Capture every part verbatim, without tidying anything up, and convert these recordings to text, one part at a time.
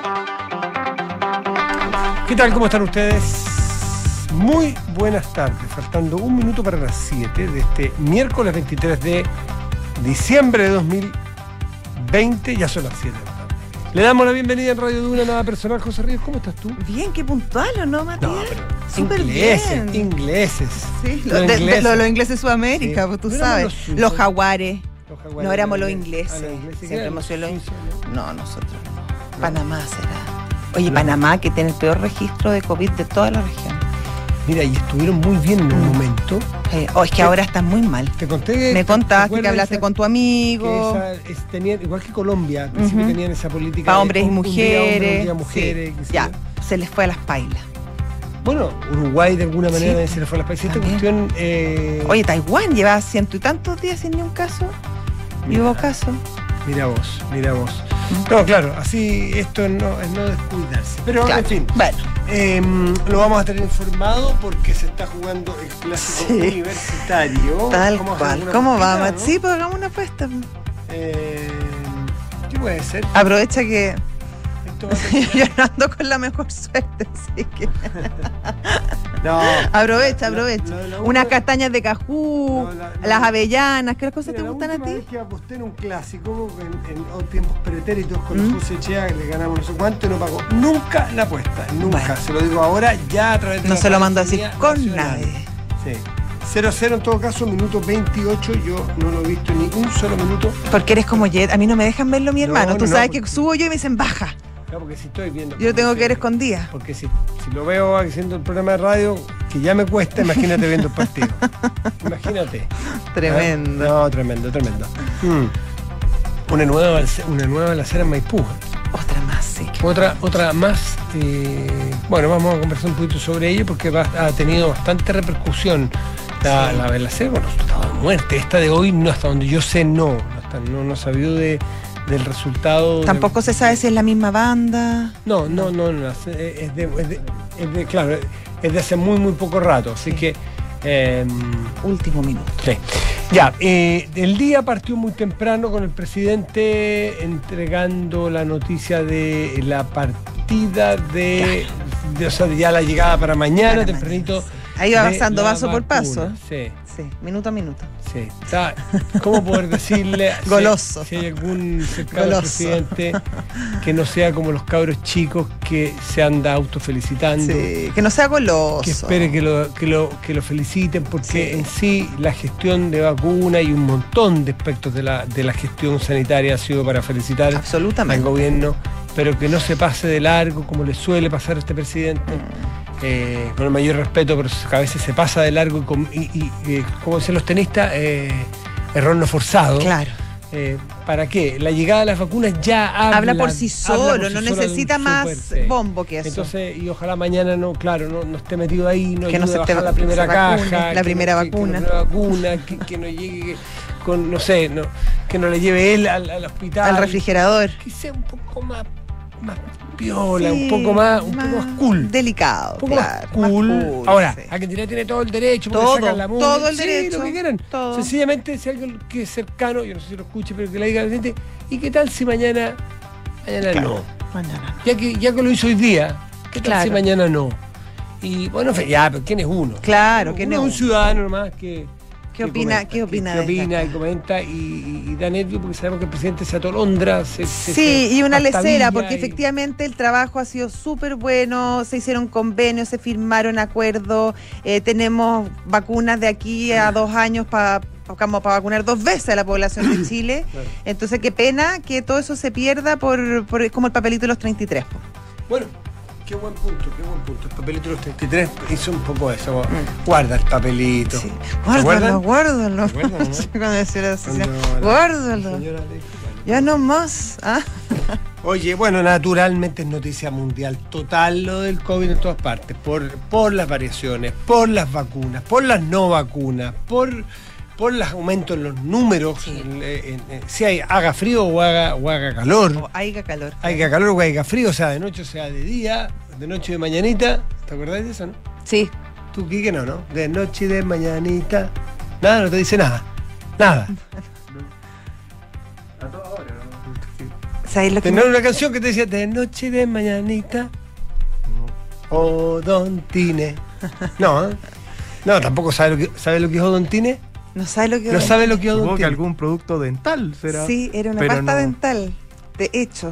¿Qué tal? ¿Cómo están ustedes? Muy buenas tardes. Faltando un minuto para las siete de este miércoles veintitrés de diciembre de dos mil veinte. Ya son las siete de la tarde. Le damos la bienvenida en Radio Duna, nada personal. José Ríos, ¿cómo estás tú? Bien, qué puntual, ¿o no, Matías? No, pero súper ingleses, bien. ingleses. Sí, los, lo, de, ingleses. De, lo, los ingleses de Sudamérica, Sí. pues tú No sabes. éramos los Los jaguares. Los jaguares No éramos los eran ingleses. Ah, los ingleses. Siempre ¿Qué hemos sido eran? los Suizos, No, nosotros no. Panamá será. Oye, No. Panamá, que tiene el peor registro de COVID de toda la región. Mira, y estuvieron muy bien en un momento. Eh, oh, es que ahora están muy mal. Te conté que... Me ¿te contaste acuerdas que hablaste esa- con tu que amigo. esa, es, tenían, igual que Colombia, al principio Ujú. tenían esa política Para de hombres y un- un día mujeres. hombres, un día mujeres, Sí, qué sé ya, yo. se les fue a las pailas. Bueno, Uruguay de alguna manera Sí, también se le fue a las países. Esta también. cuestión... Eh, Oye, Taiwán lleva ciento y tantos días sin ni un caso. Y hubo caso. Mira vos, mira vos. No, claro, así esto no, es no descuidarse. Pero, Claro. en fin, Bueno, eh, lo vamos a tener informado porque se está jugando el clásico Sí. universitario. tal ¿Vamos a hacer cual. alguna ¿Cómo va, apuesta, Mat? no? Sí, pues hagamos una apuesta. pues. Eh, ¿Qué puede ser? Aprovecha que Esto va a terminar- yo no ando con la mejor suerte, así que No. aprovecha, La- aprovecha. la- la- Unas castañas de cajú, No, la- la- las avellanas, ¿qué cosas Mira, te la gustan a última ti? vez que aposté en un clásico en, en oh, tiempos pretéritos con ¿Mm? el José Chea, que le ganamos no sé cuánto, no pagó nunca la apuesta, nunca. Bueno. Se lo digo ahora, ya a través de No la se lo mando a decir telefonía con nacional. nadie. Sí. cero cero en todo caso, minuto veintiocho, yo no lo he visto ni un solo minuto. Porque eres como Jet, a mí no me dejan verlo mi No, hermano. Tú no, sabes porque- que subo yo y me dicen baja. Claro, porque si estoy viendo. Yo lo tengo que ver Sí. escondida. Porque si, si lo veo haciendo el programa de radio, que ya me cuesta, imagínate viendo el partido. Imagínate. Tremendo. No, tremendo, tremendo. Mm. Una nueva, una nueva balacera en Maipú. Otra más, sí. Otra, otra más. eh, bueno, vamos a conversar un poquito sobre ello porque va- ha tenido bastante repercusión la, Sí. la balacera con resultado de muerte. Esta de hoy, no, hasta donde yo sé, no. No, hasta- no, no sabido de, del resultado. de- Tampoco se sabe si es la misma banda. No, no, no, no, es de, es de- es de- claro, es de hace muy, muy poco rato, así Sí. que... eh, Último minuto. sí. Ya, eh, el día partió muy temprano con el presidente entregando la noticia de la partida de, de- o sea, de ya la llegada para mañana, Para tempranito. mañana, sí. Ahí va de avanzando la paso por vacuna. paso. Sí, Sí, minuto a minuto. sí. Está, ¿cómo poder decirle si- Goloso. si hay algún cercano al Goloso. presidente que no sea como los cabros chicos que se anda autofelicitando? Sí, que no sea goloso. Que espere que lo, que lo, que lo feliciten, porque Sí. en sí la gestión de vacuna y un montón de aspectos de la, de la gestión sanitaria ha sido para felicitar al Absolutamente. gobierno, pero que no se pase de largo como le suele pasar a este presidente. Mm. Eh, con el mayor respeto, pero a veces se pasa de largo y, com- y- y, eh, como dicen los tenistas, eh, error no forzado. Claro. Eh, ¿Para qué? La llegada de las vacunas ya habla, Habla por sí habla solo, por no sí sola de un necesita más súper, sí. bombo que eso. Entonces, y ojalá mañana no, claro, no, no esté metido ahí, no Que no ayude se a te- bajar la primera se vacune, caja, la que primera no- que- vacuna. que la primera vacuna, que, que no llegue con, no sé, no, que no le lleve él al, al hospital. Al refrigerador. Que sea un poco más, más piola, Sí, un poco más, un poco más cool. Delicado, Un poco claro. más cool. más cool, Ahora, sí. a Argentina tiene todo el derecho, porque Todo, sacan la mugre, todo el sí, derecho, lo que quieran. todo. Sencillamente, si alguien que es cercano, yo no sé si lo escuche, pero que le diga al presidente, ¿y qué tal si mañana, mañana Claro. no? Mañana no. Ya que, ya que lo hizo hoy día, ¿qué tal Claro. si mañana no? Y bueno, fe- ya, pero ¿quién es uno? Claro, ¿quién Uno es un uno? ciudadano nomás que. ¿Qué que opina- comenta, qué opina Que, que desde opina acá? y comenta y, y- y da nervio porque sabemos que el presidente se atolondra. Se, se- Sí, se y una lecera, astabilla porque y- efectivamente el trabajo ha sido súper bueno, se hicieron convenios, se firmaron acuerdos, eh, tenemos vacunas de aquí a dos años para para vacunar dos veces a la población de Chile. Claro. Entonces, qué pena que todo eso se pierda por, por como el papelito de los treinta y tres. po. Bueno, qué buen punto, qué buen punto. El papelito de los treinta y tres hizo un poco eso. Guarda el papelito. Sí. acuerdan? Guárdalo, guárdalo. ¿Se acuerdan, no? Cuando decía la asesina, Cuando la- guárdalo. la señora le dijo, bueno. Ya no más. ¿Ah? Oye, bueno, naturalmente es noticia mundial total lo del COVID en todas partes, por, por las variaciones, por las vacunas, por las no vacunas, por, por los aumentos en los números, Sí. en- en- en- si hay, haga frío o haga, o haga calor, O haiga calor. haga calor o haga frío, o sea, de noche o sea de día, de noche y de mañanita, ¿te acordás de eso, no? Sí. Tú, Quique, no, ¿no? De noche y de mañanita, nada, no te dice nada, nada. A toda hora, ¿no? ¿Sabes lo que Tener me- una canción que te decía de noche y de mañanita. Odontine. No, ¿eh? No, tampoco sabe lo que, ¿sabe lo que es Odontine. no sabes lo que No sabe lo que es Supongo que Odontine. algún producto dental será. Sí, era una pero pasta no. dental, de hecho.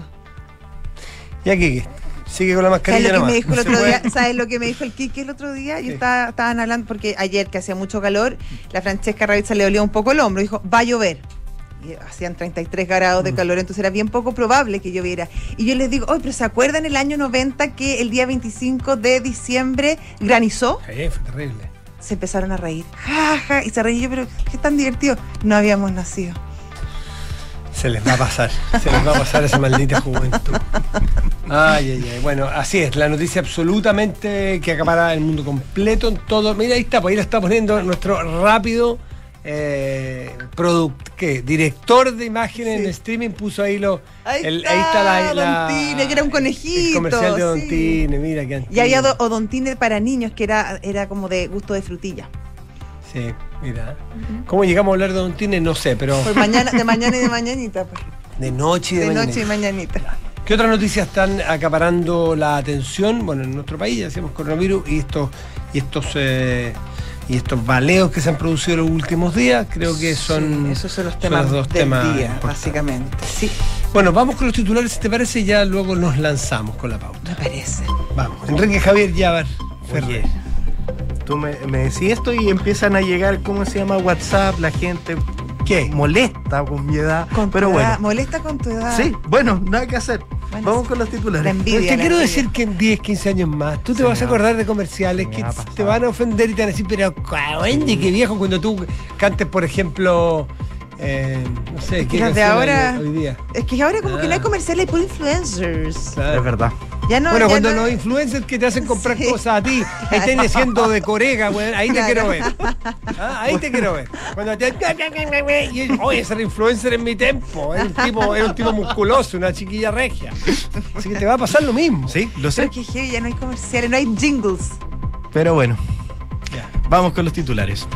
Y aquí, sigue con la ¿Sabes mascarilla lo que nomás. me dijo el No se otro puede- día? ¿Sabes lo que me dijo el Kike el otro día? Yo ¿Qué? estaba, estaban hablando, porque ayer que hacía mucho calor, la Francesca Ravizza le dolía un poco el hombro. Dijo, va a llover. Y hacían treinta y tres grados de calor, entonces era bien poco probable que lloviera. Y yo les digo, oye, pero ¿se acuerdan el año noventa que el día veinticinco de diciembre granizó? Sí, fue terrible. Se empezaron a reír. Ja, ja, y se reí yo, pero qué tan divertido. No habíamos nacido. Se les va a pasar, se les va a pasar esa maldita juventud. Ay, ay, ay. Bueno, así es, la noticia absolutamente que acapara el mundo completo en todo. Mira, ahí está, pues ahí lo está poniendo nuestro rápido eh, product, ¿qué? Director de imágenes Sí. en streaming, puso ahí lo. Ahí el- está, la, Odontine, que era un conejito, El comercial de sí. Odontine, mira que Y había do- odontine para niños, que era, era como de gusto de frutilla. Sí, mira. ¿Cómo llegamos a hablar de Odontine? No sé, pero Por mañana, de mañana y de mañanita. Pues. de noche y de, De mañana. noche y mañanita. ¿Qué otras noticias están acaparando la atención? Bueno, en nuestro país ya decíamos coronavirus y estos y estos eh, y estos baleos que se han producido en los últimos días, creo que son Sí, esos son los son temas los dos del temas día, importantes. básicamente. Sí, Bueno, vamos con los titulares, si te parece, y ya luego nos lanzamos con la pauta. me parece. Vamos. Enrique Javier Llávar Ferrer. Oye, tú me, me decís esto y empiezan a llegar, ¿cómo se llama? WhatsApp, la gente ¿Qué? molesta con mi edad. Con pero tu bueno. edad, molesta con tu edad. Sí, bueno, nada que hacer. Bueno, Vamos sí. con los titulares. La envidia. Pero te la quiero envidia. decir que en diez, quince años más tú te Se vas a me va- acordar de comerciales se me que va a te pasar. van a ofender y te van a decir, pero ¿cuándo? ¿Qué viejo? Cuando tú cantes, por ejemplo, eh, no sé, ¿qué Los de canción hay ahora- hoy día? Es que ahora como que no hay Ah. comerciales por influencers. Claro. Es verdad. Ya no, Bueno, ya cuando no- los influencers que te hacen comprar Sí. cosas a ti, estén diciendo de corega, güey, ahí te Claro. quiero ver. Ah, ahí te quiero ver. Cuando te y el- oye, ese era influencer en mi tiempo, era un tipo, era un tipo musculoso, una chiquilla regia. Así que te va a pasar lo mismo. Sí, lo sé. Pero que heavy, ya no hay comerciales, no hay jingles. Pero bueno, Ya. vamos con los titulares.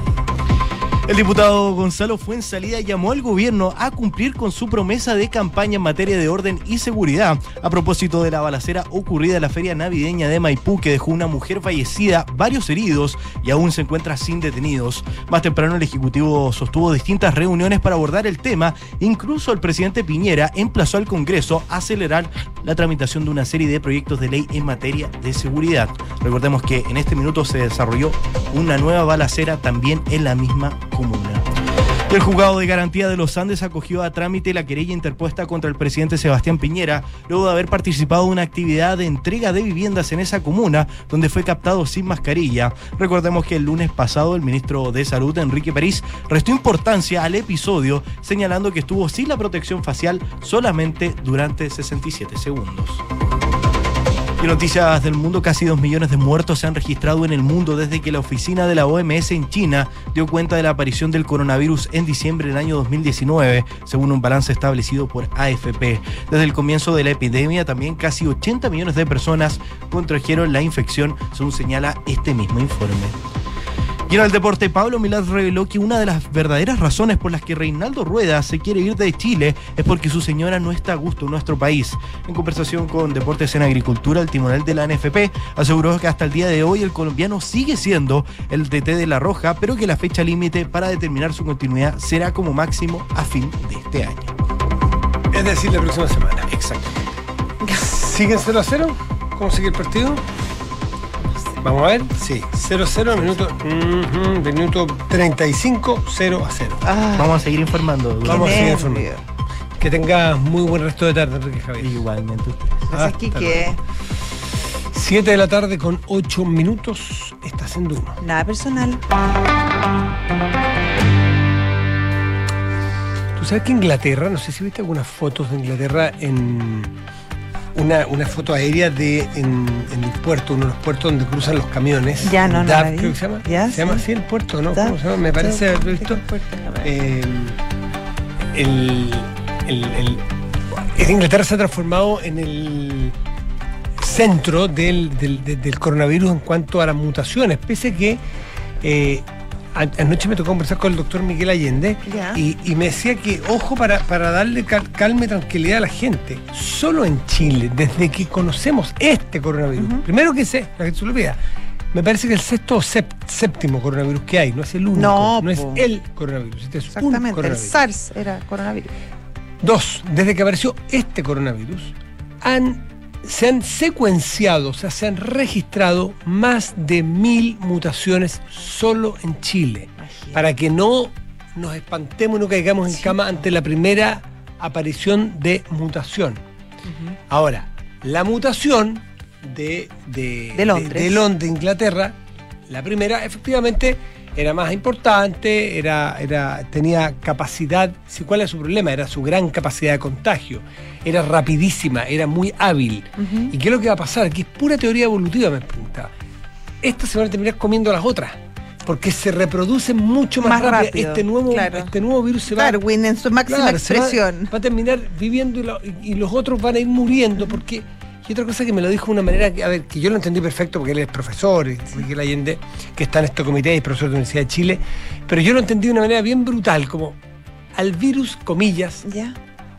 El diputado Gonzalo Fuenzalida llamó al gobierno a cumplir con su promesa de campaña en materia de orden y seguridad a propósito de la balacera ocurrida en la feria navideña de Maipú, que dejó una mujer fallecida, varios heridos y aún se encuentra sin detenidos. Más temprano el Ejecutivo sostuvo distintas reuniones para abordar el tema. Incluso el presidente Piñera emplazó al Congreso a acelerar la tramitación de una serie de proyectos de ley en materia de seguridad. Recordemos que en este minuto se desarrolló una nueva balacera también en la misma comuna. Y el juzgado de garantía de los Andes acogió a trámite la querella interpuesta contra el presidente Sebastián Piñera luego de haber participado en una actividad de entrega de viviendas en esa comuna donde fue captado sin mascarilla. Recordemos que el lunes pasado el ministro de Salud, Enrique París, restó importancia al episodio señalando que estuvo sin la protección facial solamente durante sesenta y siete segundos. Y noticias del mundo, casi dos millones de muertos se han registrado en el mundo desde que la oficina de la O M S en China dio cuenta de la aparición del coronavirus en diciembre del año dos mil diecinueve, según un balance establecido por A F P. Desde el comienzo de la epidemia, también casi ochenta millones de personas contrajeron la infección, según señala este mismo informe. Y en el deporte, Pablo Milad reveló que una de las verdaderas razones por las que Reinaldo Rueda se quiere ir de Chile es porque su señora no está a gusto en nuestro país. En conversación con Deportes en Agricultura, el timonel de la N F P aseguró que hasta el día de hoy el colombiano sigue siendo el D T de La Roja, pero que la fecha límite para determinar su continuidad será como máximo a fin de este año. Es decir, la próxima semana. Exactamente. ¿Siguen cero a cero? ¿Cómo sigue el partido? Vamos a ver. Sí, cero a cero, minuto, uh-huh, minuto treinta y cinco, cero a cero. Ah, Vamos a seguir informando. Vamos a seguir nervio. informando. Que tengas muy buen resto de tarde, Enrique Javier. Igualmente. Gracias, Hasta Quique. siete de la tarde con ocho minutos. Estás en Duro. Nada personal. Tú sabes que Inglaterra, no sé si viste algunas fotos de Inglaterra en una, una foto aérea de en, en el puerto, uno de los puertos donde cruzan los camiones. Ya, no, no Dab, la vi. creo que se llama. Ya, se llama sí. así el puerto, ¿no? Dab, ¿Cómo se llama? Me parece Dab, haber visto. puerto, a ver. Eh, el, el, el- en Inglaterra se ha transformado en el centro del, del, del- del coronavirus en cuanto a las mutaciones, pese que eh, a- anoche me tocó conversar con el doctor Miguel Allende y, y me decía que, ojo, para, para darle cal- calma y tranquilidad a la gente, solo en Chile, desde que conocemos este coronavirus, uh-huh. primero que sé, la gente se lo olvida, me parece que el sexto o sept- séptimo coronavirus que hay, no es el único, no, no es el coronavirus, este es exactamente, un coronavirus. El SARS era coronavirus. Dos, desde que apareció este coronavirus, han, se han secuenciado, o sea, se han registrado más de mil mutaciones solo en Chile, Imagínate. Para que no nos espantemos y no caigamos en sí. cama ante la primera aparición de mutación. Uh-huh. Ahora, la mutación de, de, de Londres, de, de Londres, Inglaterra, la primera, efectivamente, era más importante, era, era, tenía capacidad. ¿Cuál era su problema? Era su gran capacidad de contagio. Era rapidísima, era muy hábil. Uh-huh. ¿Y qué es lo que va a pasar? Aquí es pura teoría evolutiva, me preguntaba. Estas se van a terminar comiendo las otras, porque se reproducen mucho más, más rápido. rápido. Este nuevo, claro. este nuevo virus se va... Darwin en su máxima claro, expresión. Va, va a terminar viviendo y, lo, y los otros van a ir muriendo, uh-huh. porque... Y otra cosa que me lo dijo de una manera que, a ver, que yo lo entendí perfecto porque él es profesor, y Miguel Allende, que está en este comité y es profesor de la Universidad de Chile, pero yo lo entendí de una manera bien brutal, como al virus, comillas, ¿ya?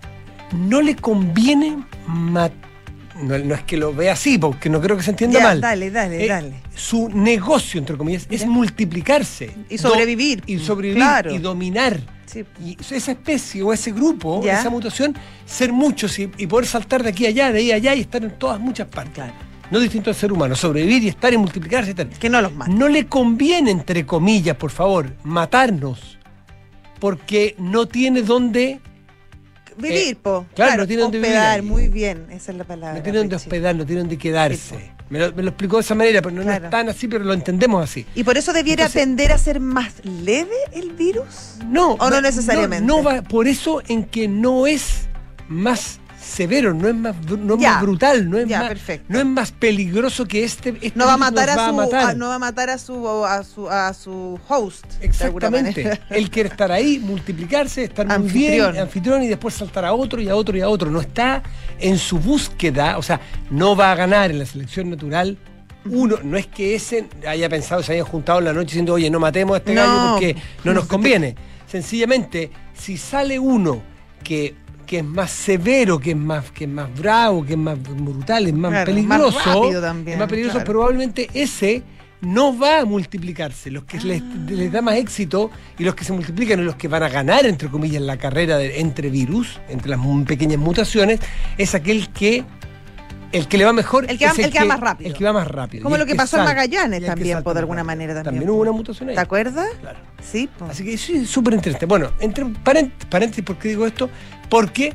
No le conviene matar. No, no es que lo vea así, porque no creo que se entienda ya, mal. Dale, dale, eh, dale. Su negocio, entre comillas, es ya. multiplicarse. Y sobrevivir. Do, y sobrevivir claro. y dominar. Sí. Y esa especie o ese grupo, ¿ya? esa mutación, ser muchos y, y poder saltar de aquí a allá, de ahí a allá y estar en todas muchas partes. Claro. No distinto al ser humano, sobrevivir y estar y multiplicarse y tal. Que no los maten. No le conviene, entre comillas, por favor, matarnos, porque no tiene dónde vivir, eh, po. Claro, claro, no tiene dónde hospedar, vivir. muy bien, esa es la palabra. No tiene dónde Richie. hospedar, no tiene dónde quedarse. Sí, me, lo, me lo explicó de esa manera, pero no, claro. no es tan así, pero lo entendemos así. ¿Y por eso debiera Entonces, tender a ser más leve el virus? No, ¿O no necesariamente? No, no va, por eso en que no es más severo, no es más, no es ya, más brutal, no es, ya, más, perfecto. no es más peligroso que este. este no va a matar, a, va su, a matar. A, no va a matar a su a su a su host. Exactamente. Él quiere estar ahí, multiplicarse, estar muy anfitrión. bien, anfitrión, y después saltar a otro y a otro y a otro. No está en su búsqueda, o sea, no va a ganar en la selección natural. Uno, no es que ese haya pensado, se hayan juntado en la noche diciendo, oye, no matemos a este no. gallo porque no nos conviene. Sencillamente, si sale uno que, que es más severo, que es más, que es más bravo, que es más brutal, es más claro, peligroso, más rápido también, es más peligroso, claro. probablemente ese no va a multiplicarse. Los que ah. les, les da más éxito y los que se multiplican y los que van a ganar, entre comillas, la carrera de, entre virus, entre las pequeñas mutaciones, es aquel que el que le va mejor, el que va, es el, el que va más rápido. El que va más rápido. Como lo que, que pasó sal, en Magallanes también, por de alguna rápido. manera también. También hubo una mutación ahí. ¿Te acuerdas? Claro. Sí. Pues. Así que sí, súper interesante. Bueno, entre paréntesis, ¿por qué digo esto? Porque,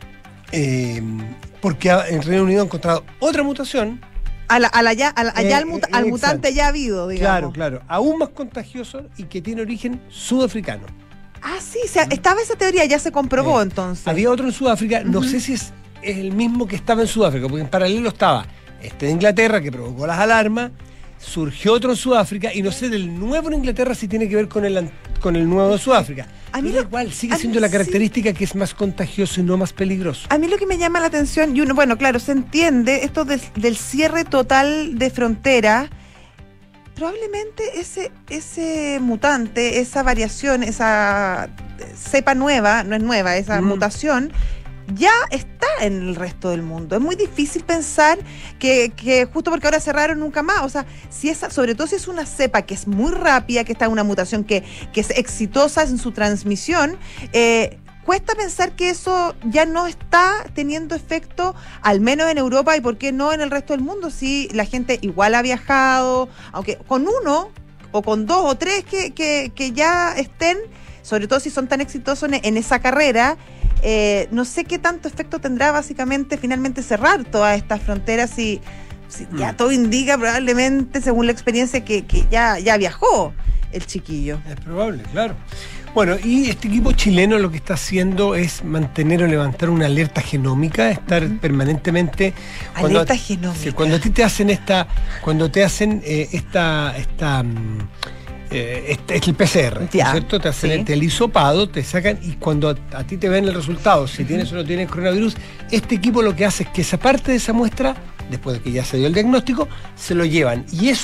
eh, porque en Reino Unido ha encontrado otra mutación. A la, a la ya, a la, allá eh, al, muta, al mutante ya habido, digamos. Claro, claro. Aún más contagioso y que tiene origen sudafricano. Ah, sí, o sea, estaba esa teoría, ya se comprobó eh, entonces. Había otro en Sudáfrica, no uh-huh. sé si es, es el mismo que estaba en Sudáfrica, porque en paralelo estaba este de Inglaterra, que provocó las alarmas, surgió otro en Sudáfrica, y no sé del nuevo en Inglaterra si tiene que ver con el, con el nuevo de Sudáfrica. A mí lo, igual, sigue siendo la característica sí. que es más contagioso y no más peligroso. A mí lo que me llama la atención, y uno, bueno, claro, se entiende, esto de, del cierre total de frontera, probablemente ese, ese mutante, esa variación, esa cepa nueva, no es nueva, esa mm. mutación, ya está en el resto del mundo. Es muy difícil pensar que, que justo porque ahora cerraron nunca más, o sea, si esa, sobre todo si es una cepa que es muy rápida, que está en una mutación que, que es exitosa en su transmisión, eh, cuesta pensar que eso ya no está teniendo efecto, al menos en Europa, y por qué no en el resto del mundo, si la gente igual ha viajado, aunque con uno o con dos o tres que, que, que ya estén, sobre todo si son tan exitosos en, en esa carrera, eh, no sé qué tanto efecto tendrá básicamente finalmente cerrar todas estas fronteras y si mm. ya todo indica probablemente, según la experiencia, que, que ya, ya viajó el chiquillo. Es probable, claro. Bueno, y este equipo chileno lo que está haciendo es mantener o levantar una alerta genómica, estar uh-huh. permanentemente... Cuando, alerta genómica. Sí, cuando a ti te hacen esta... Cuando te hacen eh, esta... esta eh, este, es el P C R, ya, ¿cierto? Te hacen sí. el hisopado, te sacan, y cuando a, a ti te ven el resultado, si uh-huh. tienes o no tienes coronavirus, este equipo lo que hace es que esa parte de esa muestra, después de que ya se dio el diagnóstico, se lo llevan. Y eso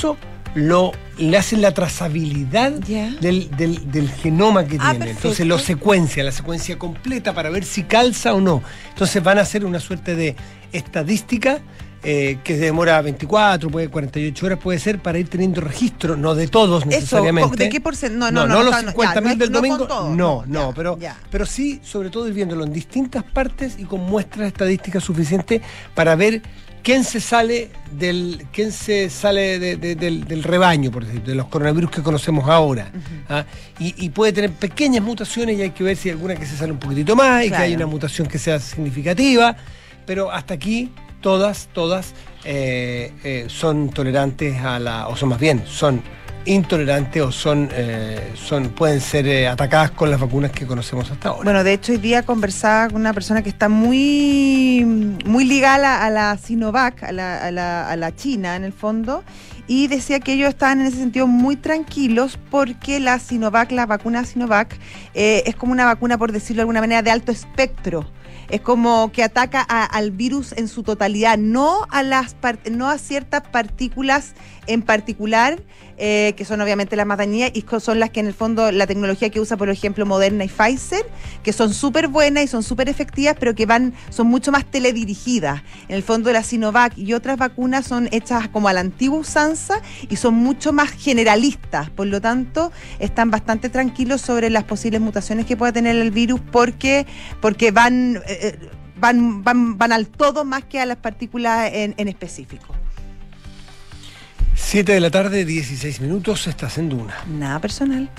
lo le hacen la trazabilidad Yeah. del, del, del genoma que Ah, tiene. perfecto. Entonces lo secuencia, la secuencia completa para ver si calza o no. Entonces van a hacer una suerte de estadística eh, que demora veinticuatro, puede cuarenta y ocho horas, puede ser, para ir teniendo registro, no de todos Eso, necesariamente. ¿de qué porcentaje? No, No, no, no, no, los no, ya, cincuenta mil no del es- no domingo. con todos, no, no, no, ya, pero, ya. pero sí, sobre todo ir viéndolo en distintas partes y con muestras estadísticas suficientes para ver quién se sale del quién se sale de- de- del, del rebaño, por decir, de los coronavirus que conocemos ahora. ¿Ah? Y, y puede tener pequeñas mutaciones y hay que ver si hay alguna que se sale un poquitito más y Claro. que hay una mutación que sea significativa, pero hasta aquí todas, todas eh, eh, son tolerantes a la, o son más bien, son intolerantes o son, eh, son pueden ser eh, atacadas con las vacunas que conocemos hasta ahora. Bueno, de hecho hoy día conversaba con una persona que está muy, muy ligada a la, a la Sinovac, a la, a, la, a la China en el fondo, y decía que ellos estaban en ese sentido muy tranquilos porque la Sinovac, la vacuna Sinovac, eh, es como una vacuna, por decirlo de alguna manera, de alto espectro. Es como que ataca a- al virus en su totalidad, no a las par- no a ciertas partículas en particular, eh, que son obviamente las más dañinas y co- son las que en el fondo la tecnología que usa, por ejemplo, Moderna y Pfizer, que son súper buenas y son súper efectivas, pero que van son mucho más teledirigidas. En el fondo la Sinovac y otras vacunas son hechas como a la antigua usanza y son mucho más generalistas. Por lo tanto, están bastante tranquilos sobre las posibles mutaciones que pueda tener el virus porque, porque van, eh, van, van, van al todo más que a las partículas en, en específico. siete de la tarde, dieciséis minutos, estás en Duna. Nada personal.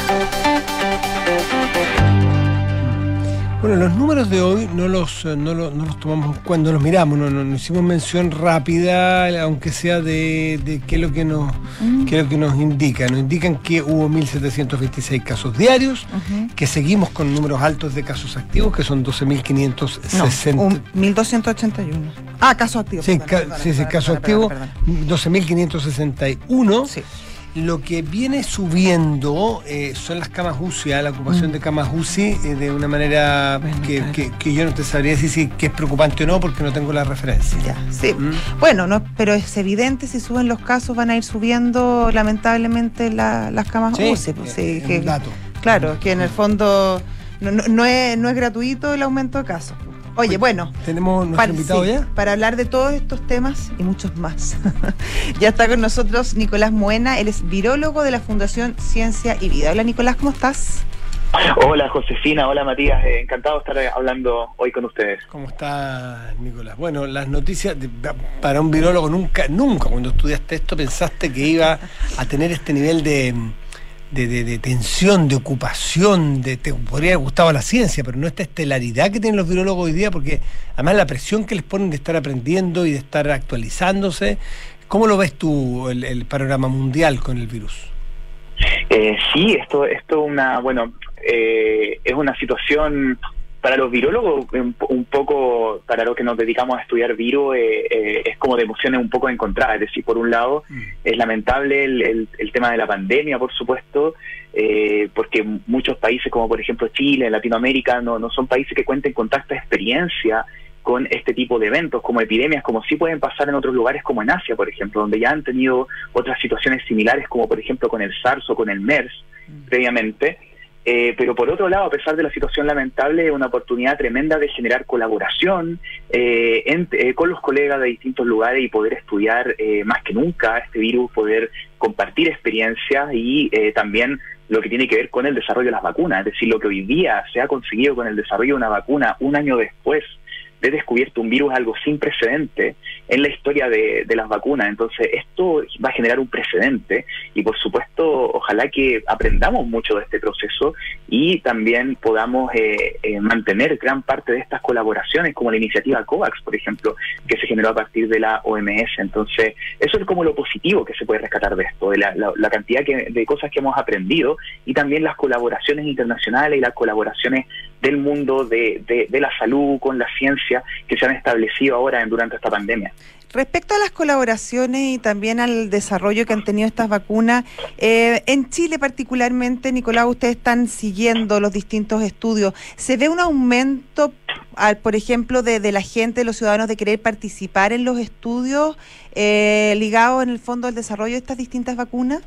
Bueno, los números de hoy no los, eh, no los, no los tomamos cuando los miramos, no, no, no hicimos mención rápida, aunque sea de, de qué es lo que nos, Mm. qué es lo que nos indica. Nos indican que hubo mil setecientos veintiséis casos diarios, Ujú. que seguimos con números altos de casos activos, que son doce mil quinientos No, sesenta. un mil doscientos ochenta y uno. Ah, caso activo. Sí, perdona, ca- perdona, sí, sí, perdona, caso perdona, activo, perdona, perdona. doce mil quinientos sesenta y uno. Sí. Lo que viene subiendo eh, son las camas U C I, ¿eh? La ocupación Mm. de camas U C I eh, de una manera Bueno, que, claro. que- que yo no te sabría decir si que es preocupante o no porque no tengo la referencia. Ya, sí. ¿Mm? Bueno, no, pero es evidente, si suben los casos van a ir subiendo lamentablemente la- las camas Sí, U C I, pues, sí, eh, es que- un dato. Claro, que en el fondo no, no- no es, no es gratuito el aumento de casos. Oye, bueno, ¿Tenemos nuestro para, invitado sí, ya? para hablar de todos estos temas y muchos más. Ya está con nosotros Nicolás Moena, él es virólogo de la Fundación Ciencia y Vida. Hola Nicolás, ¿cómo estás? Hola Josefina, hola Matías, eh, encantado de estar hablando hoy con ustedes. ¿Cómo está, Nicolás? Bueno, las noticias, de- para un virólogo nunca, nunca cuando estudiaste esto pensaste que iba a tener este nivel de, de, de- de tensión, de ocupación, de te podría haber gustado la ciencia, pero no esta estelaridad que tienen los virólogos hoy día, porque además la presión que les ponen de estar aprendiendo y de estar actualizándose. ¿Cómo lo ves tú el, el panorama mundial con el virus? Eh, sí, esto, esto una, bueno, eh, es una situación para los virólogos un, un poco, para los que nos dedicamos a estudiar virus, eh, eh, es como de emociones un poco encontradas. Es decir, por un lado, Mm. es lamentable el, el, el tema de la pandemia, por supuesto, eh, porque muchos países como por ejemplo Chile, Latinoamérica, no, no son países que cuenten con tanta experiencia con este tipo de eventos, como epidemias, como sí pueden pasar en otros lugares como en Asia, por ejemplo, donde ya han tenido otras situaciones similares, como por ejemplo con el SARS o con el MERS Mm. previamente. Eh, pero por otro lado, a pesar de la situación lamentable, es una oportunidad tremenda de generar colaboración eh, en, eh, con los colegas de distintos lugares y poder estudiar eh, más que nunca este virus, poder compartir experiencias y eh, también lo que tiene que ver con el desarrollo de las vacunas. Es decir, lo que hoy día se ha conseguido con el desarrollo de una vacuna un año después de descubierto un virus, algo sin precedente en la historia de, de las vacunas. Entonces esto va a generar un precedente y por supuesto ojalá que aprendamos mucho de este proceso y también podamos eh, eh, mantener gran parte de estas colaboraciones, como la iniciativa COVAX, por ejemplo, que se generó a partir de la O M S. Entonces eso es como lo positivo que se puede rescatar de esto, de la, la, la cantidad que, de cosas que hemos aprendido y también las colaboraciones internacionales y las colaboraciones del mundo de, de, de la salud con la ciencia que se han establecido ahora en, durante esta pandemia. Respecto a las colaboraciones y también al desarrollo que han tenido estas vacunas, eh, en Chile particularmente, Nicolás, ustedes están siguiendo los distintos estudios. ¿Se ve un aumento, al, por ejemplo, de, de la gente, de los ciudadanos, de querer participar en los estudios eh, ligados en el fondo al desarrollo de estas distintas vacunas?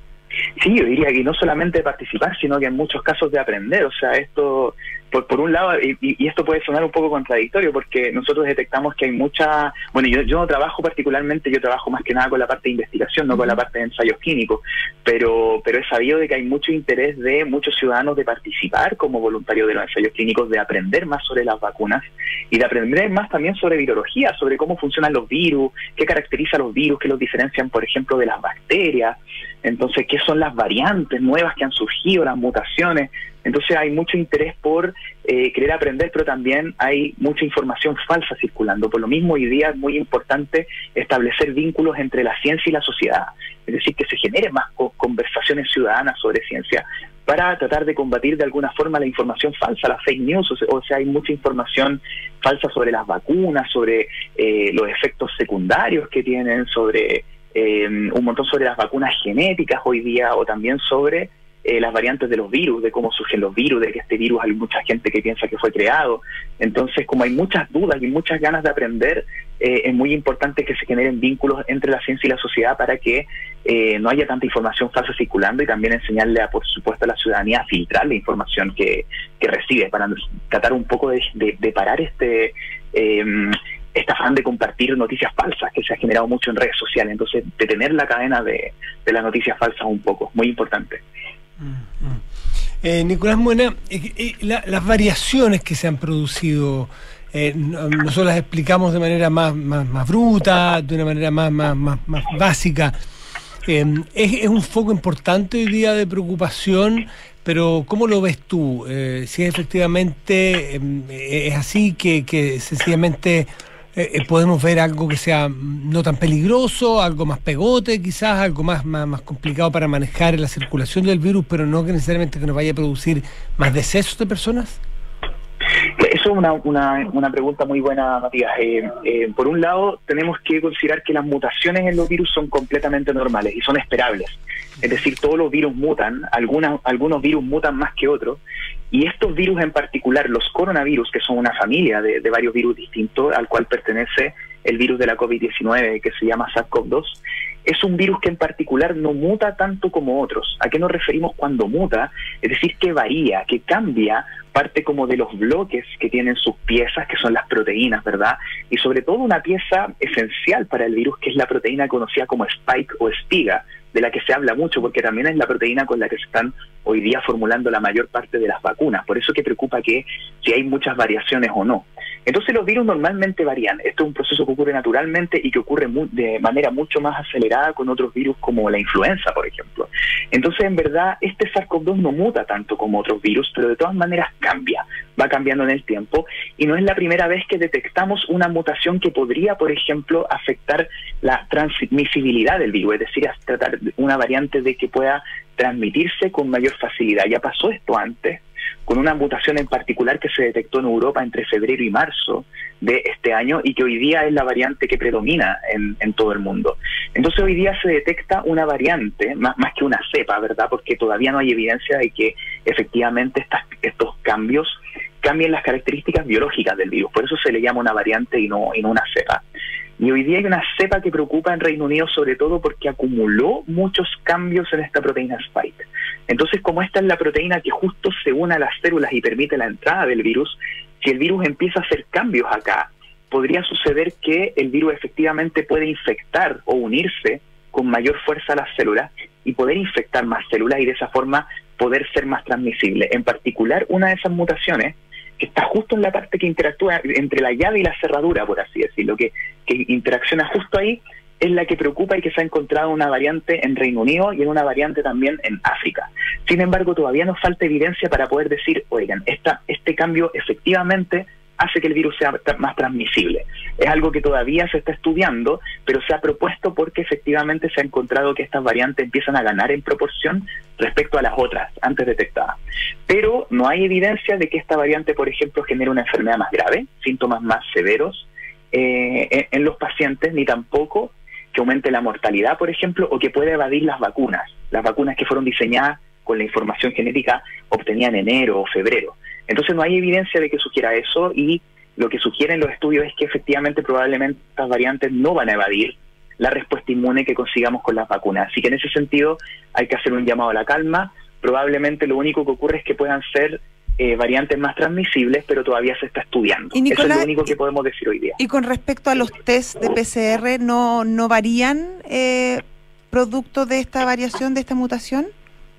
Sí, yo diría que no solamente de participar, sino que en muchos casos de aprender. O sea, esto, por, por un lado, y, y esto puede sonar un poco contradictorio, porque nosotros detectamos que hay mucha... Bueno, yo, yo no trabajo particularmente, yo trabajo más que nada con la parte de investigación, no con la parte de ensayos clínicos, pero, pero he sabido de que hay mucho interés de muchos ciudadanos de participar como voluntarios de los ensayos clínicos, de aprender más sobre las vacunas y de aprender más también sobre virología, sobre cómo funcionan los virus, qué caracteriza a los virus, qué los diferencian, por ejemplo, de las bacterias. Entonces, ¿qué son las variantes nuevas que han surgido, las mutaciones? Entonces hay mucho interés por eh, querer aprender, pero también hay mucha información falsa circulando. Por lo mismo, hoy día es muy importante establecer vínculos entre la ciencia y la sociedad. Es decir, que se generen más co- conversaciones ciudadanas sobre ciencia para tratar de combatir de alguna forma la información falsa, las fake news. O sea, o sea hay mucha información falsa sobre las vacunas, sobre eh, los efectos secundarios que tienen, sobre... Eh, un montón sobre las vacunas genéticas hoy día, o también sobre eh, las variantes de los virus, de cómo surgen los virus, de que este virus hay mucha gente que piensa que fue creado. Entonces, como hay muchas dudas y muchas ganas de aprender, eh, es muy importante que se generen vínculos entre la ciencia y la sociedad para que eh, no haya tanta información falsa circulando, y también enseñarle, a, por supuesto, a la ciudadanía a filtrar la información que, que recibe, para tratar un poco de, de, de parar este... Eh, este afán de compartir noticias falsas que se ha generado mucho en redes sociales. Entonces, detener la cadena de, de las noticias falsas un poco, muy importante. Mm-hmm. eh, Nicolás Muena, eh, eh, la, las variaciones que se han producido, eh, nosotros las explicamos de manera más, más, más bruta, de una manera más, más, más, más básica. Eh, es, es un foco importante hoy día de preocupación, pero ¿cómo lo ves tú? Eh, si efectivamente eh, es así, que, que sencillamente... Eh, podemos ver algo que sea no tan peligroso, algo más pegote quizás, algo más, más, más complicado para manejar la circulación del virus, pero no que necesariamente que nos vaya a producir más decesos de personas. Eso es una, una, una pregunta muy buena, Matías. Eh, eh, por un lado, tenemos que considerar que las mutaciones en los virus son completamente normales y son esperables. Es decir, todos los virus mutan, algunas, algunos virus mutan más que otros, y estos virus en particular, los coronavirus, que son una familia de, de varios virus distintos, al cual pertenece el virus de la COVID diecinueve, que se llama SARS-CoV dos, es un virus que en particular no muta tanto como otros. ¿A qué nos referimos cuando muta? Es decir, que varía, que cambia parte como de los bloques que tienen sus piezas, que son las proteínas, ¿verdad? Y sobre todo una pieza esencial para el virus, que es la proteína conocida como spike o espiga, de la que se habla mucho, porque también es la proteína con la que se están hoy día formulando la mayor parte de las vacunas. Por eso que preocupa que si hay muchas variaciones o no. Entonces los virus normalmente varían. Esto es un proceso que ocurre naturalmente y que ocurre muy, de manera mucho más acelerada con otros virus como la influenza, por ejemplo. Entonces, en verdad, este SARS-CoV dos no muta tanto como otros virus, pero de todas maneras cambia, va cambiando en el tiempo, y no es la primera vez que detectamos una mutación que podría, por ejemplo, afectar la transmisibilidad del virus, es decir, tratar de una variante de que pueda transmitirse con mayor facilidad. Ya pasó esto antes, con una mutación en particular que se detectó en Europa entre febrero y marzo de este año, y que hoy día es la variante que predomina en, en todo el mundo. Entonces hoy día se detecta una variante, más, más que una cepa, ¿verdad? Porque todavía no hay evidencia de que efectivamente estas, estos cambios cambien las características biológicas del virus. Por eso se le llama una variante y no, y no una cepa. Y hoy día hay una cepa que preocupa en Reino Unido, sobre todo porque acumuló muchos cambios en esta proteína spike. Entonces, como esta es la proteína que justo se une a las células y permite la entrada del virus, si el virus empieza a hacer cambios acá, podría suceder que el virus efectivamente puede infectar o unirse con mayor fuerza a las células y poder infectar más células, y de esa forma poder ser más transmisible. En particular, una de esas mutaciones, que está justo en la parte que interactúa entre la llave y la cerradura, por así decirlo, que, que interacciona justo ahí, es la que preocupa y que se ha encontrado una variante en Reino Unido y en una variante también en África. Sin embargo, todavía nos falta evidencia para poder decir, oigan, esta, este cambio efectivamente hace que el virus sea más transmisible. Es algo que todavía se está estudiando, pero se ha propuesto porque efectivamente se ha encontrado que estas variantes empiezan a ganar en proporción respecto a las otras antes detectadas. Pero no hay evidencia de que esta variante, por ejemplo, genere una enfermedad más grave, síntomas más severos eh, en, en los pacientes, ni tampoco que aumente la mortalidad, por ejemplo, o que pueda evadir las vacunas. Las vacunas que fueron diseñadas con la información genética obtenida en enero o febrero. Entonces no hay evidencia de que sugiera eso, y lo que sugieren los estudios es que efectivamente probablemente estas variantes no van a evadir la respuesta inmune que consigamos con las vacunas. Así que en ese sentido hay que hacer un llamado a la calma. Probablemente lo único que ocurre es que puedan ser eh, variantes más transmisibles, pero todavía se está estudiando. Y Nicolás, eso es lo único que podemos decir hoy día. Y con respecto a los test de P C R, ¿no, no varían eh, producto de esta variación, de esta mutación?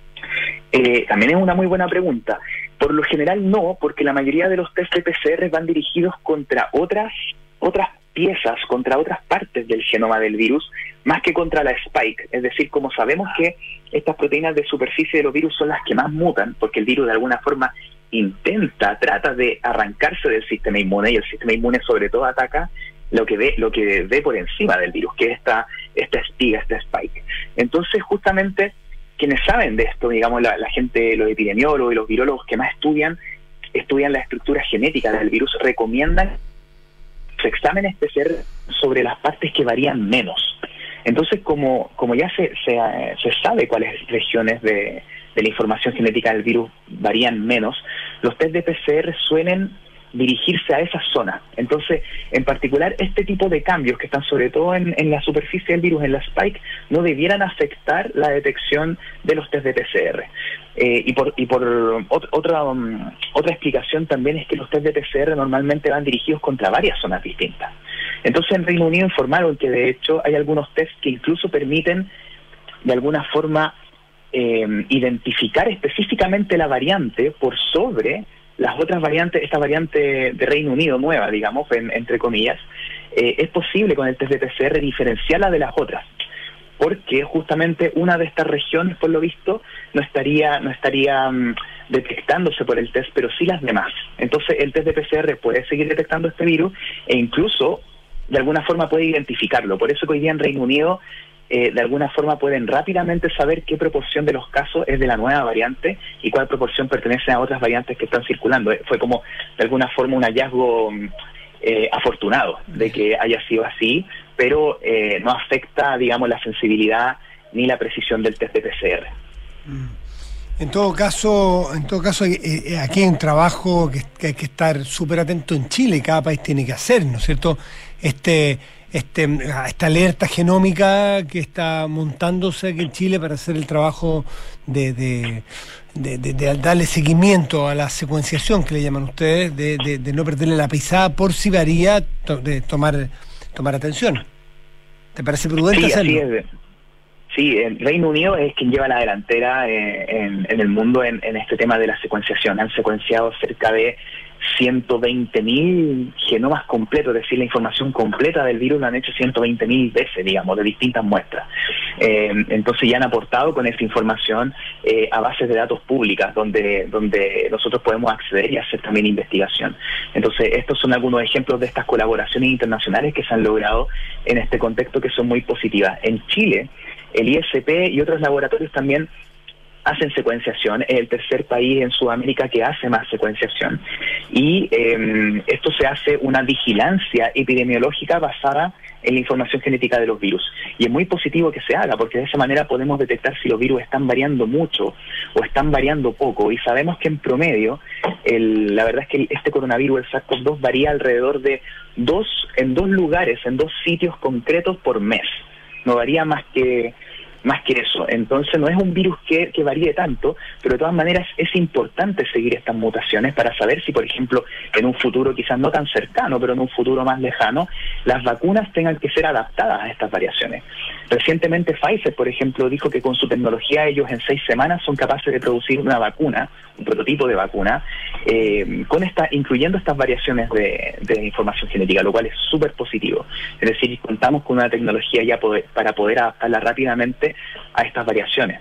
Eh, también es una muy buena pregunta. Por lo general no, porque la mayoría de los test de P C R van dirigidos contra otras otras piezas, contra otras partes del genoma del virus, más que contra la spike. Es decir, como sabemos que estas proteínas de superficie de los virus son las que más mutan, porque el virus de alguna forma intenta, trata de arrancarse del sistema inmune, y el sistema inmune sobre todo ataca lo que ve, lo que ve por encima del virus, que es esta, esta espiga, esta spike. Entonces, justamente, quienes saben de esto, digamos, la, la gente, los epidemiólogos y los virólogos que más estudian, estudian la estructura genética del virus, recomiendan exámenes P C R sobre las partes que varían menos. Entonces, como, como ya se, se, se sabe cuáles regiones de, de la información genética del virus varían menos, los test de P C R suelen dirigirse a esa zona. Entonces, en particular, este tipo de cambios que están sobre todo en, en la superficie del virus, en la spike, no debieran afectar la detección de los test de P C R. Eh, y por, y por ot- otra, um, otra explicación también es que los test de P C R normalmente van dirigidos contra varias zonas distintas. Entonces, en Reino Unido informaron que de hecho hay algunos test que incluso permiten de alguna forma eh, identificar específicamente la variante por sobre las otras variantes. Esta variante de Reino Unido nueva, digamos, en, entre comillas, eh, es posible con el test de P C R diferenciarla de las otras, porque justamente una de estas regiones, por lo visto, no estaría no estaría um, detectándose por el test, pero sí las demás. Entonces el test de P C R puede seguir detectando este virus e incluso de alguna forma puede identificarlo. Por eso que hoy día en Reino Unido Eh, de alguna forma pueden rápidamente saber qué proporción de los casos es de la nueva variante y cuál proporción pertenece a otras variantes que están circulando. Eh, fue como de alguna forma un hallazgo eh, afortunado de que haya sido así, pero eh, no afecta, digamos, la sensibilidad ni la precisión del test de P C R. En todo caso, en todo caso, eh, aquí hay un trabajo que, que hay que estar súper atento en Chile, y cada país tiene que hacer, ¿no es cierto? Este Este, esta alerta genómica que está montándose aquí en Chile para hacer el trabajo de, de, de, de, de darle seguimiento a la secuenciación que le llaman ustedes, de, de, de no perderle la pisada por si varía, to, de tomar tomar atención. ¿Te parece prudente sí, hacerlo? Así es. Sí, el Reino Unido es quien lleva la delantera eh, en, en el mundo en, en este tema de la secuenciación. Han secuenciado cerca de ciento veinte mil genomas completos, es decir, la información completa del virus la han hecho ciento veinte mil veces, digamos, de distintas muestras. Eh, entonces ya han aportado con esa información eh, a bases de datos públicas donde, donde nosotros podemos acceder y hacer también investigación. Entonces estos son algunos ejemplos de estas colaboraciones internacionales que se han logrado en este contexto, que son muy positivas. En Chile, el I S P y otros laboratorios también hacen secuenciación. Es el tercer país en Sudamérica que hace más secuenciación, y eh, esto se hace una vigilancia epidemiológica basada en la información genética de los virus, y es muy positivo que se haga, porque de esa manera podemos detectar si los virus están variando mucho o están variando poco, y sabemos que en promedio el, la verdad es que este coronavirus, el SARS-CoV dos, varía alrededor de dos en dos lugares, en dos sitios concretos por mes, no varía más que más que eso. Entonces no es un virus que, que varíe tanto, pero de todas maneras es importante seguir estas mutaciones para saber si, por ejemplo, en un futuro quizás no tan cercano, pero en un futuro más lejano, las vacunas tengan que ser adaptadas a estas variaciones. Recientemente Pfizer, por ejemplo, dijo que con su tecnología ellos en seis semanas son capaces de producir una vacuna, un prototipo de vacuna, eh, con esta, incluyendo estas variaciones de, de información genética, lo cual es súper positivo. Es decir, contamos con una tecnología ya poder, para poder adaptarla rápidamente a estas variaciones.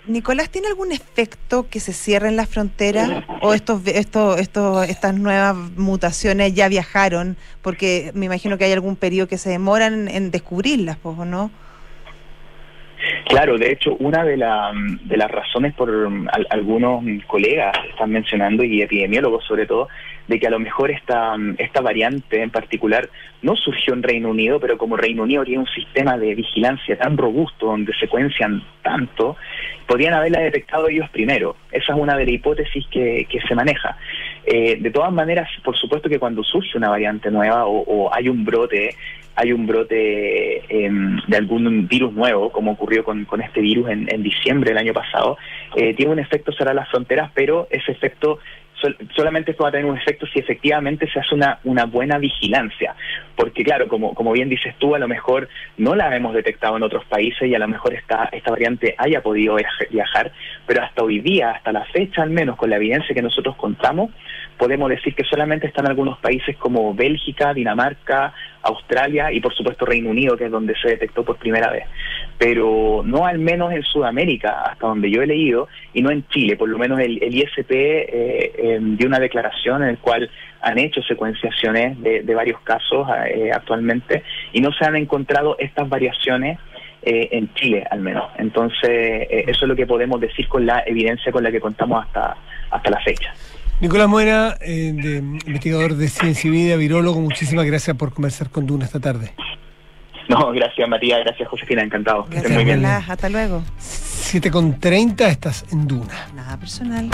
Nicolás, ¿tiene algún efecto que se cierren las fronteras? ¿O estos, estos, estos, estas nuevas mutaciones ya viajaron? Porque me imagino que hay algún periodo que se demoran en descubrirlas, pues, ¿o no? Claro, de hecho, una de, la, de las razones por al, algunos colegas están mencionando, y epidemiólogos sobre todo, de que a lo mejor esta, esta variante en particular no surgió en Reino Unido, pero como Reino Unido tiene un sistema de vigilancia tan robusto, donde secuencian tanto, podrían haberla detectado ellos primero. Esa es una de las hipótesis que, que se maneja. Eh, de todas maneras, por supuesto que cuando surge una variante nueva o, o hay un brote, hay un brote eh, de algún virus nuevo, como ocurrió con, con este virus en, en diciembre del año pasado, eh, tiene un efecto cerrar las fronteras, pero ese efecto sol, solamente esto va a tener un efecto si efectivamente se hace una, una buena vigilancia. Porque claro, como, como bien dices tú, a lo mejor no la hemos detectado en otros países y a lo mejor esta, esta variante haya podido viajar, pero hasta hoy día, hasta la fecha al menos, con la evidencia que nosotros contamos, podemos decir que solamente están algunos países como Bélgica, Dinamarca, Australia y por supuesto Reino Unido, que es donde se detectó por primera vez. Pero no al menos en Sudamérica, hasta donde yo he leído, y no en Chile. Por lo menos el, el I S P eh, eh, dio una declaración en la cual han hecho secuenciaciones de, de varios casos eh, actualmente y no se han encontrado estas variaciones eh, en Chile al menos. Entonces eh, eso es lo que podemos decir con la evidencia con la que contamos hasta, hasta la fecha. Nicolás Moena, eh, de, investigador de Ciencia y Vida, virólogo, muchísimas gracias por conversar con Duna esta tarde. No, gracias Matías, gracias Josefina, encantado. Gracias, que estén muy bien. Nicolás, hasta luego. siete con treinta, estás en Duna. Nada personal.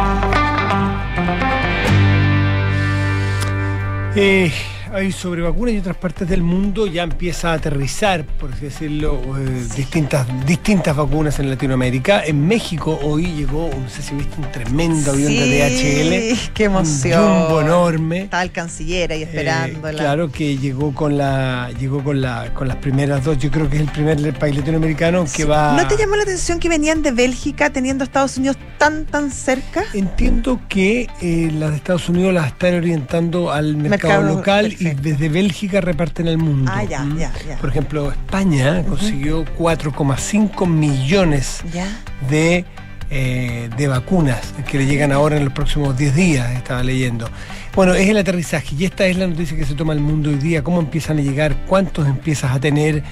Eh, hay sobre vacunas y otras partes del mundo ya empieza a aterrizar, por así decirlo, eh, distintas, distintas vacunas en Latinoamérica. En México hoy llegó, no sé si viste, un tremendo avión Sí, de D H L. ¡Qué emoción! Un jumbo enorme. Estaba el canciller ahí esperándola. Eh, claro que llegó con la llegó con la con las primeras dos. Yo creo que es el primer país latinoamericano que Sí. va. ¿No te llamó la atención que venían de Bélgica teniendo a Estados Unidos tan, tan cerca? Entiendo que eh, las de Estados Unidos las están orientando al mercado, Mercado, local perfecto. y desde Bélgica reparten al mundo. Ah, ya, ¿Mm? ya, ya. Por ejemplo, España consiguió cuatro coma cinco millones Ya. de, eh, de vacunas que le llegan ahora en los próximos diez días, estaba leyendo. Bueno, es el aterrizaje y esta es la noticia que se toma el mundo hoy día. ¿Cómo empiezan a llegar? ¿Cuántos empiezas a tener?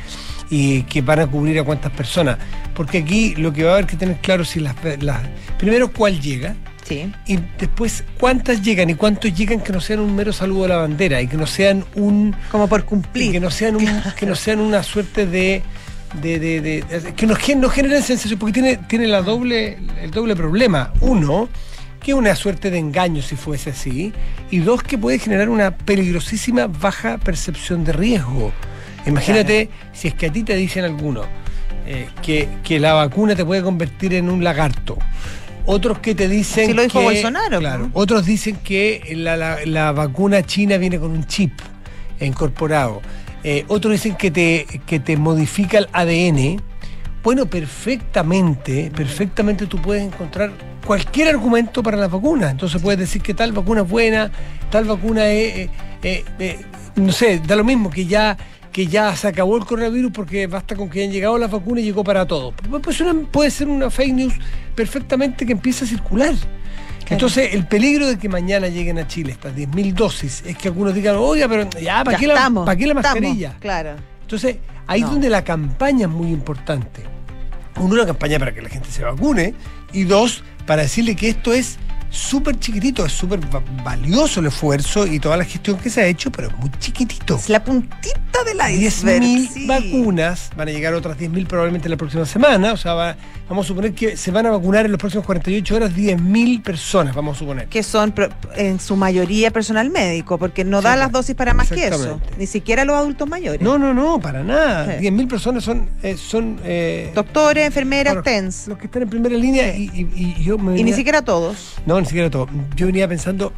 Y que van a cubrir a cuántas personas. Porque aquí lo que va a haber que tener claro si las, las primero cuál llega. Sí. Y después, ¿cuántas llegan? Y cuántos llegan que no sean un mero saludo a la bandera y que no sean un... Como por cumplir. Y que no sean un, que no sean una suerte de... de, de, de, de que no, no generen sensación, porque tiene, tiene la doble, el doble problema. Uno, que es una suerte de engaño si fuese así. Y dos, que puede generar una peligrosísima baja percepción de riesgo. Imagínate, claro, si es que a ti te dicen algunos eh, que, que la vacuna te puede convertir en un lagarto. Otros que te dicen sí, lo dijo que, Bolsonaro. Claro, ¿no? Otros dicen que la, la, la vacuna china viene con un chip incorporado. Eh, otros dicen que te, que te modifica el A D N. Bueno, perfectamente, perfectamente tú puedes encontrar cualquier argumento para la vacuna. Entonces puedes decir que tal vacuna es buena, tal vacuna es, eh, eh, eh, no sé, da lo mismo, que ya... que ya se acabó el coronavirus porque basta con que hayan llegado las vacunas y llegó para todos. Pues una, puede ser una fake news perfectamente que empiece a circular. Claro. Entonces, el peligro de que mañana lleguen a Chile estas diez mil dosis es que algunos digan, oiga, pero ya, ¿para, ya qué, la, ¿para qué la mascarilla? Estamos, claro. Entonces, ahí es no. donde la campaña es muy importante. Uno, una campaña para que la gente se vacune, y dos, para decirle que esto es súper chiquitito, es súper valioso el esfuerzo y toda la gestión que se ha hecho, pero es muy chiquitito. Es la puntita de la diez mil sí. vacunas, van a llegar otras diez mil probablemente la próxima semana, o sea, va, vamos a suponer que se van a vacunar en los próximos cuarenta y ocho horas diez mil personas, vamos a suponer. Que son en su mayoría personal médico, porque no sí, da las dosis para más que eso, ni siquiera los adultos mayores. No, no, no, para nada. Sí. diez mil personas son... Eh, son eh, doctores, enfermeras, bueno, T E N S. Los que están en primera línea sí. y, y, y yo me venía, Y ni siquiera todos. No, ni siquiera todo. Yo venía pensando,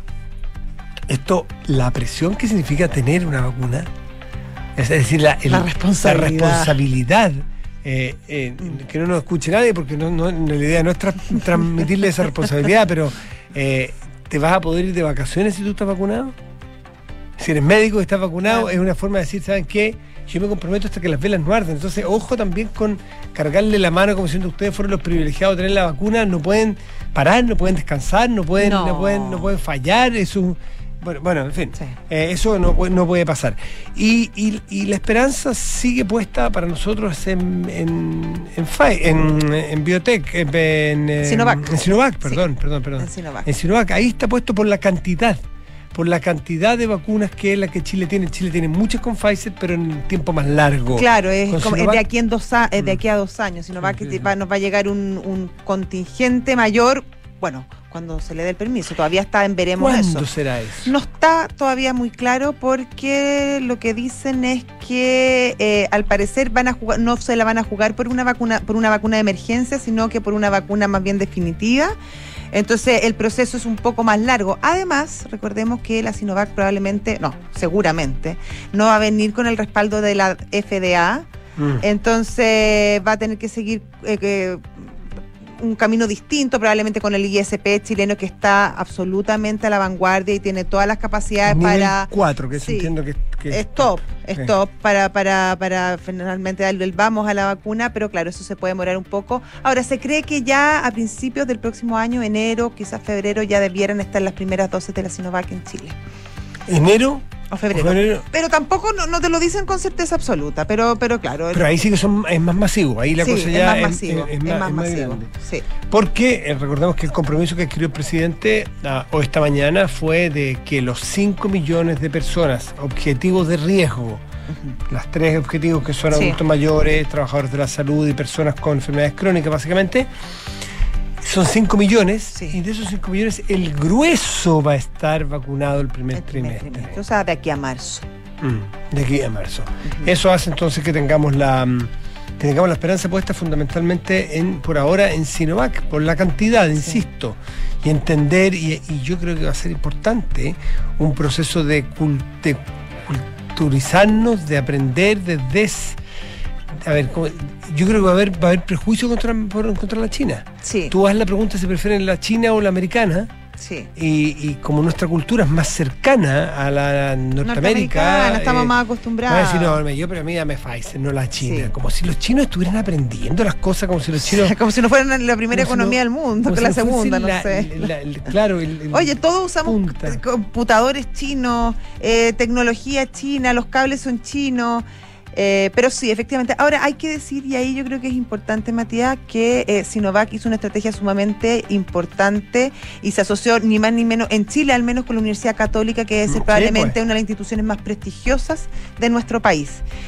esto, la presión que significa tener una vacuna, es decir, la, el, la responsabilidad, la responsabilidad eh, eh, mm. que no nos escuche nadie, porque no, no, la idea no es tra transmitirle esa responsabilidad, pero eh, ¿te vas a poder ir de vacaciones si tú estás vacunado? Si eres médico y estás vacunado, claro, es una forma de decir, ¿saben qué? yo me comprometo hasta que las velas no arden. Entonces, ojo también con cargarle la mano como diciendo ustedes fueron los privilegiados de tener la vacuna, no pueden parar, no pueden descansar, no pueden, no. No pueden, no pueden fallar, eso. Bueno, bueno, en fin, sí. eh, eso no, no puede pasar. Y, y, y la esperanza sigue puesta para nosotros en en, en, en, en Biotech, en, en Sinovac. En Sinovac, perdón, sí. perdón, perdón. En Sinovac. En Sinovac, ahí está puesto por la cantidad, por la cantidad de vacunas que es la que Chile tiene. Chile tiene muchas con Pfizer, pero en un tiempo más largo. Claro, es, como, es de aquí en dos a, es de aquí a dos años. Sinovac sí, sí. Va, nos va a llegar un, un contingente mayor. Bueno, cuando se le dé el permiso, todavía está en veremos ¿Cuándo eso. ¿Cuándo será eso? No está todavía muy claro porque lo que dicen es que eh, al parecer van a jugar, no se la van a jugar por una vacuna, por una vacuna de emergencia, sino que por una vacuna más bien definitiva. Entonces el proceso es un poco más largo. Además, recordemos que la Sinovac probablemente, no, seguramente, no va a venir con el respaldo de la F D A. Mm. Entonces va a tener que seguir eh, que, un camino distinto, probablemente con el I S P chileno, que está absolutamente a la vanguardia y tiene todas las capacidades nivel para... cuatro, que sí, entiendo que, que es top, es sí. top para, para, para finalmente darle el vamos a la vacuna, pero claro, eso se puede demorar un poco. Ahora, se cree que ya a principios del próximo año, enero, quizás febrero, ya debieran estar las primeras dosis de la Sinovac en Chile. ¿Enero? O febrero. o febrero. Pero tampoco no, no te lo dicen con certeza absoluta, pero, pero claro. Pero ahí sí que son, es más masivo, ahí la sí, cosa ya es más masivo, es, es, es más, más es más masivo. grande. Sí. Porque eh, recordemos que el compromiso que adquirió el presidente ah, o esta mañana fue de que los cinco millones de personas, objetivos de riesgo, uh-huh. las tres objetivos que son adultos sí. mayores, trabajadores de la salud y personas con enfermedades crónicas, básicamente, son cinco millones, sí. y de esos cinco millones el grueso va a estar vacunado el primer, el primer trimestre. trimestre. O sea, de aquí a marzo. Mm, de aquí a marzo. Uh-huh. Eso hace entonces que tengamos la que tengamos la esperanza puesta fundamentalmente en por ahora en Sinovac, por la cantidad, sí. insisto, y entender, y, y yo creo que va a ser importante un proceso de, cult, de culturizarnos, de aprender, de des... A ver, yo creo que va a haber, va a haber prejuicio contra, por, contra la China. Sí. Tú haz la pregunta si prefieren la China o la americana. Sí. Y, y como nuestra cultura es más cercana a la Norteamérica, estamos eh, más acostumbrados. Va a decir, no, yo, pero a mí dame Pfizer, no la China. Sí. Como si los chinos estuvieran aprendiendo las cosas, como si los chinos... como si no fueran la primera economía no, del mundo, que la si segunda, no la, sé. La, la, claro. El, el Oye, todos usamos punta. computadores chinos, eh, tecnología china, los cables son chinos. Eh, pero sí, efectivamente. Ahora hay que decir, y ahí yo creo que es importante, Matías, que eh, Sinovac hizo una estrategia sumamente importante y se asoció ni más ni menos, en Chile al menos, con la Universidad Católica, que es sí, probablemente pues. una de las instituciones más prestigiosas de nuestro país.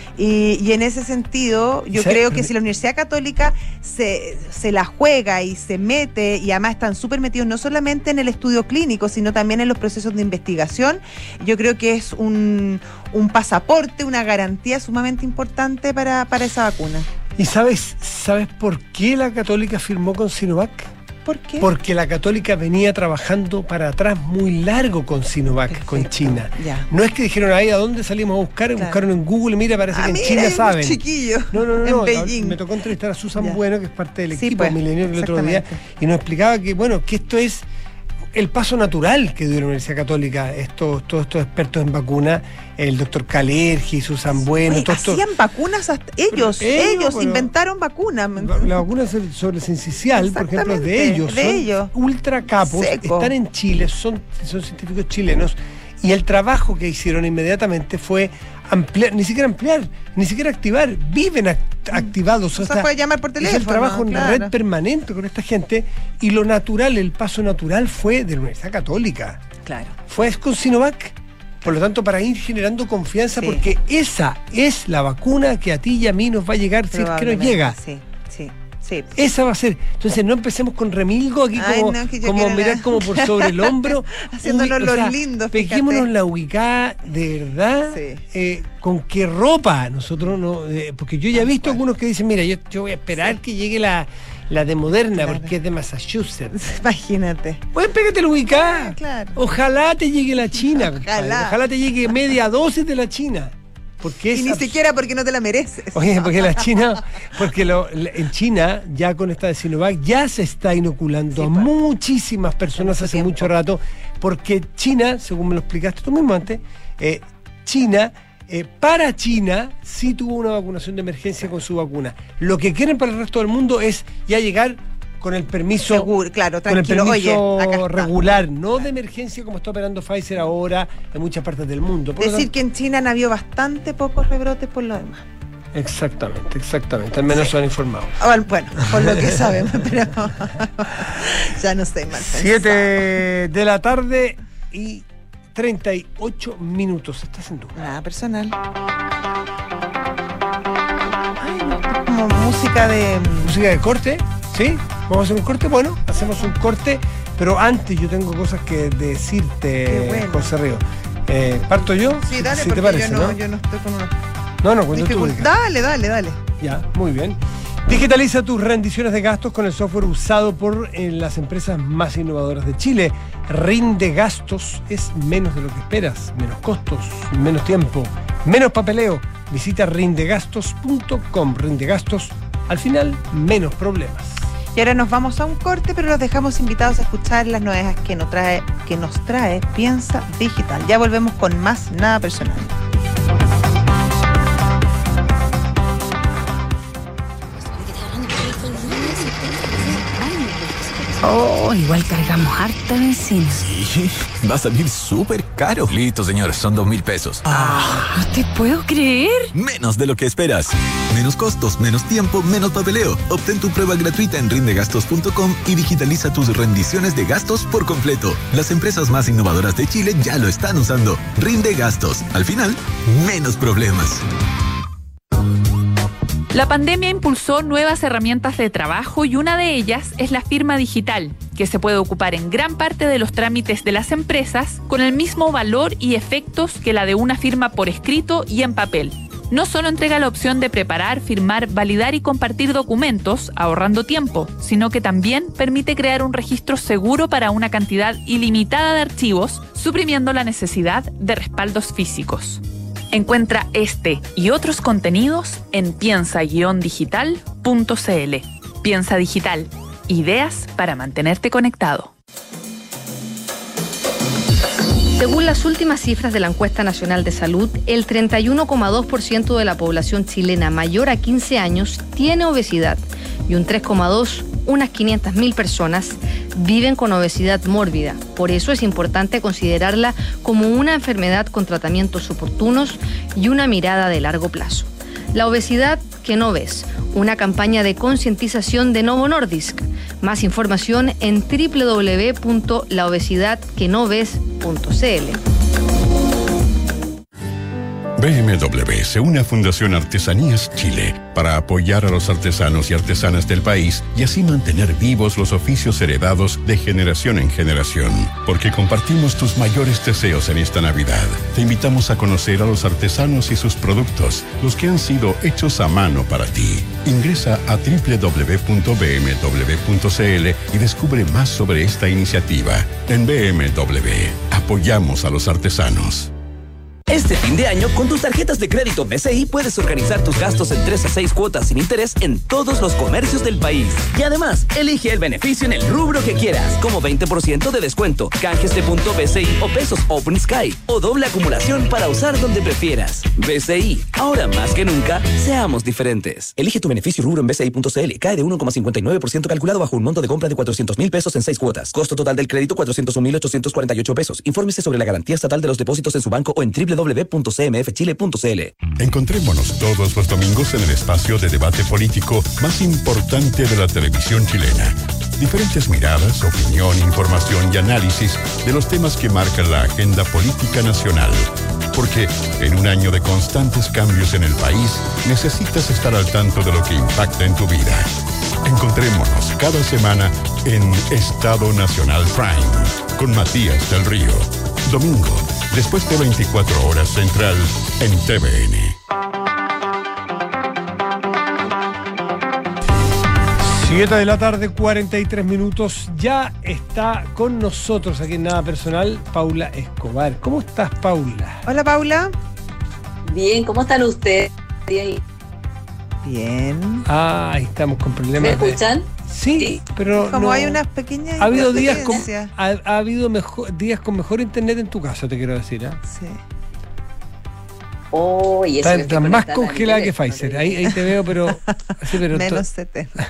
Y, y en ese sentido, yo ¿sí? creo que si la Universidad Católica se, se la juega y se mete, y además están súper metidos no solamente en el estudio clínico, sino también en los procesos de investigación, yo creo que es un, un pasaporte, una garantía sumamente importante para, para esa vacuna. ¿Y sabes, sabes por qué la Católica firmó con Sinovac? ¿Por qué? Porque la Católica venía trabajando para atrás muy largo con Sinovac, perfecto, con China. Ya. No es que dijeron ahí a dónde salimos a buscar, claro. buscaron en Google, mira, parece ah, que en mira, China saben. Chiquillo, no, no, no, en no. Beijing. Me tocó entrevistar a Susan ya. Bueno, que es parte del sí, equipo pues, Milenio el otro día, y nos explicaba que, bueno, que esto es el paso natural que dio la Universidad Católica, estos, todos estos expertos en vacunas, el doctor Calergi, Susan Bueno, Oye, todo hacían esto. vacunas hasta ellos, ellos, ellos bueno, inventaron vacunas. La vacuna sobre sincicial, por ejemplo, de ellos, de son ellos. ultra capos, Seco. están en Chile, son, son científicos chilenos, y el trabajo que hicieron inmediatamente fue ampliar, ni siquiera ampliar, ni siquiera activar, viven act activados. O sea, puede llamar por teléfono. Es el trabajo claro. en red permanente con esta gente, y lo natural, el paso natural fue de la Universidad Católica. Claro. Fue con Sinovac. Por lo tanto, para ir generando confianza, sí. porque esa es la vacuna que a ti y a mí nos va a llegar si es que nos llega. Sí, sí. Sí. Esa va a ser. Entonces no empecemos con remilgo aquí como, Ay, no, como mirar como por sobre el hombro. Haciéndonos los sea, lindos. Peguémonos la ubicada de verdad. Sí. Eh, con qué ropa nosotros no. Eh, porque yo ya he visto algunos que dicen, mira, yo, yo voy a esperar sí. que llegue la, la de Moderna, claro. porque es de Massachusetts. Imagínate. Pues pégate la ubicada. Ah, claro. Ojalá te llegue la China. Ojalá. Ojalá te llegue media dosis de la China. Porque y ni siquiera porque no te la mereces. Oye, porque la China, porque lo, en China, ya con esta de Sinovac, ya se está inoculando sí, a pues, muchísimas personas hace mucho rato, porque China, según me lo explicaste tú mismo antes, eh, China Eh, para China sí tuvo una vacunación de emergencia con su vacuna. Lo que quieren para el resto del mundo es ya llegar con el permiso, Seguro, claro, con el tranquilo. permiso Oye, acá está. regular, no de emergencia como está operando Pfizer ahora en muchas partes del mundo. Por lo Decir tanto- que en China han habido bastante pocos rebrotes por lo demás. Exactamente, exactamente. Al menos Sí. se han informado. Ah, Bueno, por lo que sabemos, pero ya no sé mal pensado. Siete de la tarde y treinta y ocho minutos. Estás en duda. Nada personal. Ay, no, esto es como música de... Música de corte, ¿sí? ¿Vamos a hacer un corte? Bueno, hacemos un corte, pero antes yo tengo cosas que decirte, Qué bueno. José Río. Eh, ¿Parto yo? Sí, dale, si porque te parece, yo, no, ¿no? yo no estoy con una No, no, cuando tú dificultad. digas. Dale, dale, dale. Ya, muy bien. Digitaliza tus rendiciones de gastos con el software usado por eh, las empresas más innovadoras de Chile. Rinde Gastos es menos de lo que esperas, menos costos, menos tiempo, menos papeleo. Visita rindegastos punto com. Rindegastos, al final, menos problemas. Y ahora nos vamos a un corte, pero los dejamos invitados a escuchar las novedades que nos trae, que nos trae Piensa Digital. Ya volvemos con más Nada Personal. Oh, igual cargamos harta benzina. Sí, va a salir súper caro. Listo, señor, son dos mil pesos. No te puedo creer. Menos de lo que esperas. Menos costos, menos tiempo, menos papeleo. Obtén tu prueba gratuita en rindegastos punto com y digitaliza tus rendiciones de gastos por completo. Las empresas más innovadoras de Chile ya lo están usando. Rinde Gastos. Al final, menos problemas. La pandemia impulsó nuevas herramientas de trabajo y una de ellas es la firma digital, que se puede ocupar en gran parte de los trámites de las empresas con el mismo valor y efectos que la de una firma por escrito y en papel. No solo entrega la opción de preparar, firmar, validar y compartir documentos, ahorrando tiempo, sino que también permite crear un registro seguro para una cantidad ilimitada de archivos, suprimiendo la necesidad de respaldos físicos. Encuentra este y otros contenidos en piensa guion digital punto c l. Piensa Digital. Ideas para mantenerte conectado. Según las últimas cifras de la Encuesta Nacional de Salud, el treinta y uno coma dos por ciento de la población chilena mayor a quince años tiene obesidad y un tres coma dos por ciento, unas quinientas mil personas, viven con obesidad mórbida. Por eso es importante considerarla como una enfermedad con tratamientos oportunos y una mirada de largo plazo. La obesidad que no ves, una campaña de concientización de Novo Nordisk. Más información en doble u doble u doble u punto la obesidad que no ves punto c l. B M W se une a Fundación Artesanías Chile para apoyar a los artesanos y artesanas del país y así mantener vivos los oficios heredados de generación en generación. Porque compartimos tus mayores deseos en esta Navidad. Te invitamos a conocer a los artesanos y sus productos, los que han sido hechos a mano para ti. Ingresa a doble u doble u doble u punto b m w punto c l y descubre más sobre esta iniciativa. En B M W, apoyamos a los artesanos. Este fin de año, con tus tarjetas de crédito B C I puedes organizar tus gastos en tres a seis cuotas sin interés en todos los comercios del país. Y además, elige el beneficio en el rubro que quieras, como veinte por ciento de descuento, canjes de punto B C I o pesos Open Sky, o doble acumulación para usar donde prefieras. B C I, ahora más que nunca, seamos diferentes. Elige tu beneficio rubro en b c i punto c l. Cae de uno coma cincuenta y nueve por ciento calculado bajo un monto de compra de cuatrocientos mil pesos en seis cuotas. Costo total del crédito cuatrocientos un mil ochocientos cuarenta y ocho pesos. Infórmese sobre la garantía estatal de los depósitos en su banco o en doble u doble u doble u punto c m f chile punto c l. Encontrémonos todos los domingos en el espacio de debate político más importante de la televisión chilena. Diferentes miradas, opinión, información y análisis de los temas que marcan la agenda política nacional. Porque en un año de constantes cambios en el país, necesitas estar al tanto de lo que impacta en tu vida. Encontrémonos cada semana en Estado Nacional Prime con Matías del Río. Domingo, después de veinticuatro horas central en T V N. siete de la tarde, cuarenta y tres minutos. Ya está con nosotros aquí en Nada Personal, Paula Escobar. ¿Cómo estás, Paula? Hola, Paula. Bien, ¿cómo están ustedes? Bien. Ah, ahí estamos con problemas. ¿Me de- escuchan? Sí, Sí. pero Como no- hay unas pequeñas ha habido días con, interferencias. ha, ha habido mejor, días con mejor internet en tu casa, te quiero decir, ¿ah? Sí. Oh, y eso está, que está estoy más conectada a mi congelada que teléfono, Pfizer. te Ahí, digo. ahí te veo, pero... Sí, pero Menos to- setenta.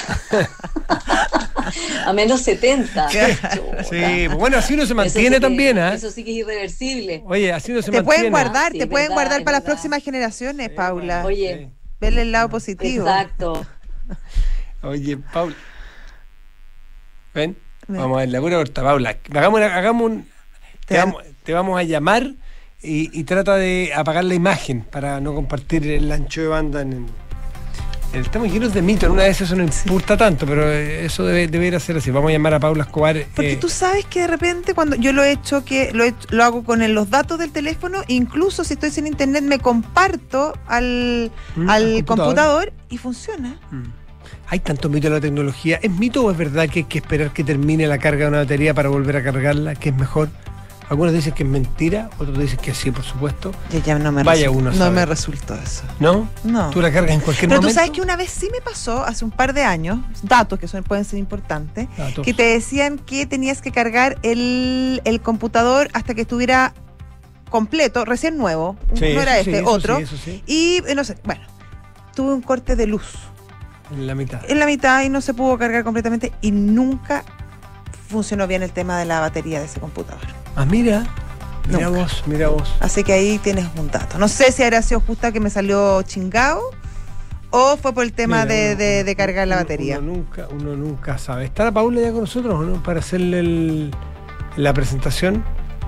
A menos setenta. Sí, Chuta. pues bueno, así uno se Eso mantiene sí que- también, ¿ah? Eso sí que es irreversible. Oye, así uno se Te mantiene. pueden guardar, Sí, te es pueden verdad, guardar es para las verdad. próximas generaciones, Paula. Oye, Verle el lado positivo. exacto. Oye, Paula. Ven, Ven. vamos a ver la pura corta, Paula. Hagamos, una- hagamos un. Te Te- vamos, te vamos a llamar y, y trata de apagar la imagen para no compartir el ancho de banda en el. Estamos llenos de mitos, en una vez eso no importa tanto, pero eh, eso debe, debería ser así. Vamos a llamar a Paula Escobar. Porque eh, tú sabes que de repente cuando yo lo he hecho, que lo, he hecho- lo hago con el- los datos del teléfono, incluso si estoy sin internet me comparto al, Mm, al al computador. computador y funciona. mm. Hay tanto mito en la tecnología. ¿Es mito o es verdad que hay que esperar que termine la carga de una batería para volver a cargarla, que es mejor? Algunos dicen que es mentira, otros dicen que sí, por supuesto. Ya, ya no me Vaya resu- uno a no saber. me resultó eso. ¿No? No. Tú la cargas en cualquier Pero tú momento. sabes que una vez sí me pasó, hace un par de años, datos que son, pueden ser importantes, Datos. que te decían que tenías que cargar el, el computador hasta que estuviera completo, recién nuevo, Sí, no era eso sí, este, eso otro, sí, eso sí. y eh, no sé, bueno, tuve un corte de luz En la mitad. en la mitad y no se pudo cargar completamente y nunca funcionó bien el tema de la batería de ese computador. Ah, mira. Mira Nunca. vos, mira vos. Así que ahí tienes un dato. No sé si habrá sido justa que me salió chingado o fue por el tema Mira, de, uno- de- de cargar la uno- batería. Uno nunca, uno nunca sabe. ¿Está la Paula ya con nosotros o no? Para hacerle el- la presentación.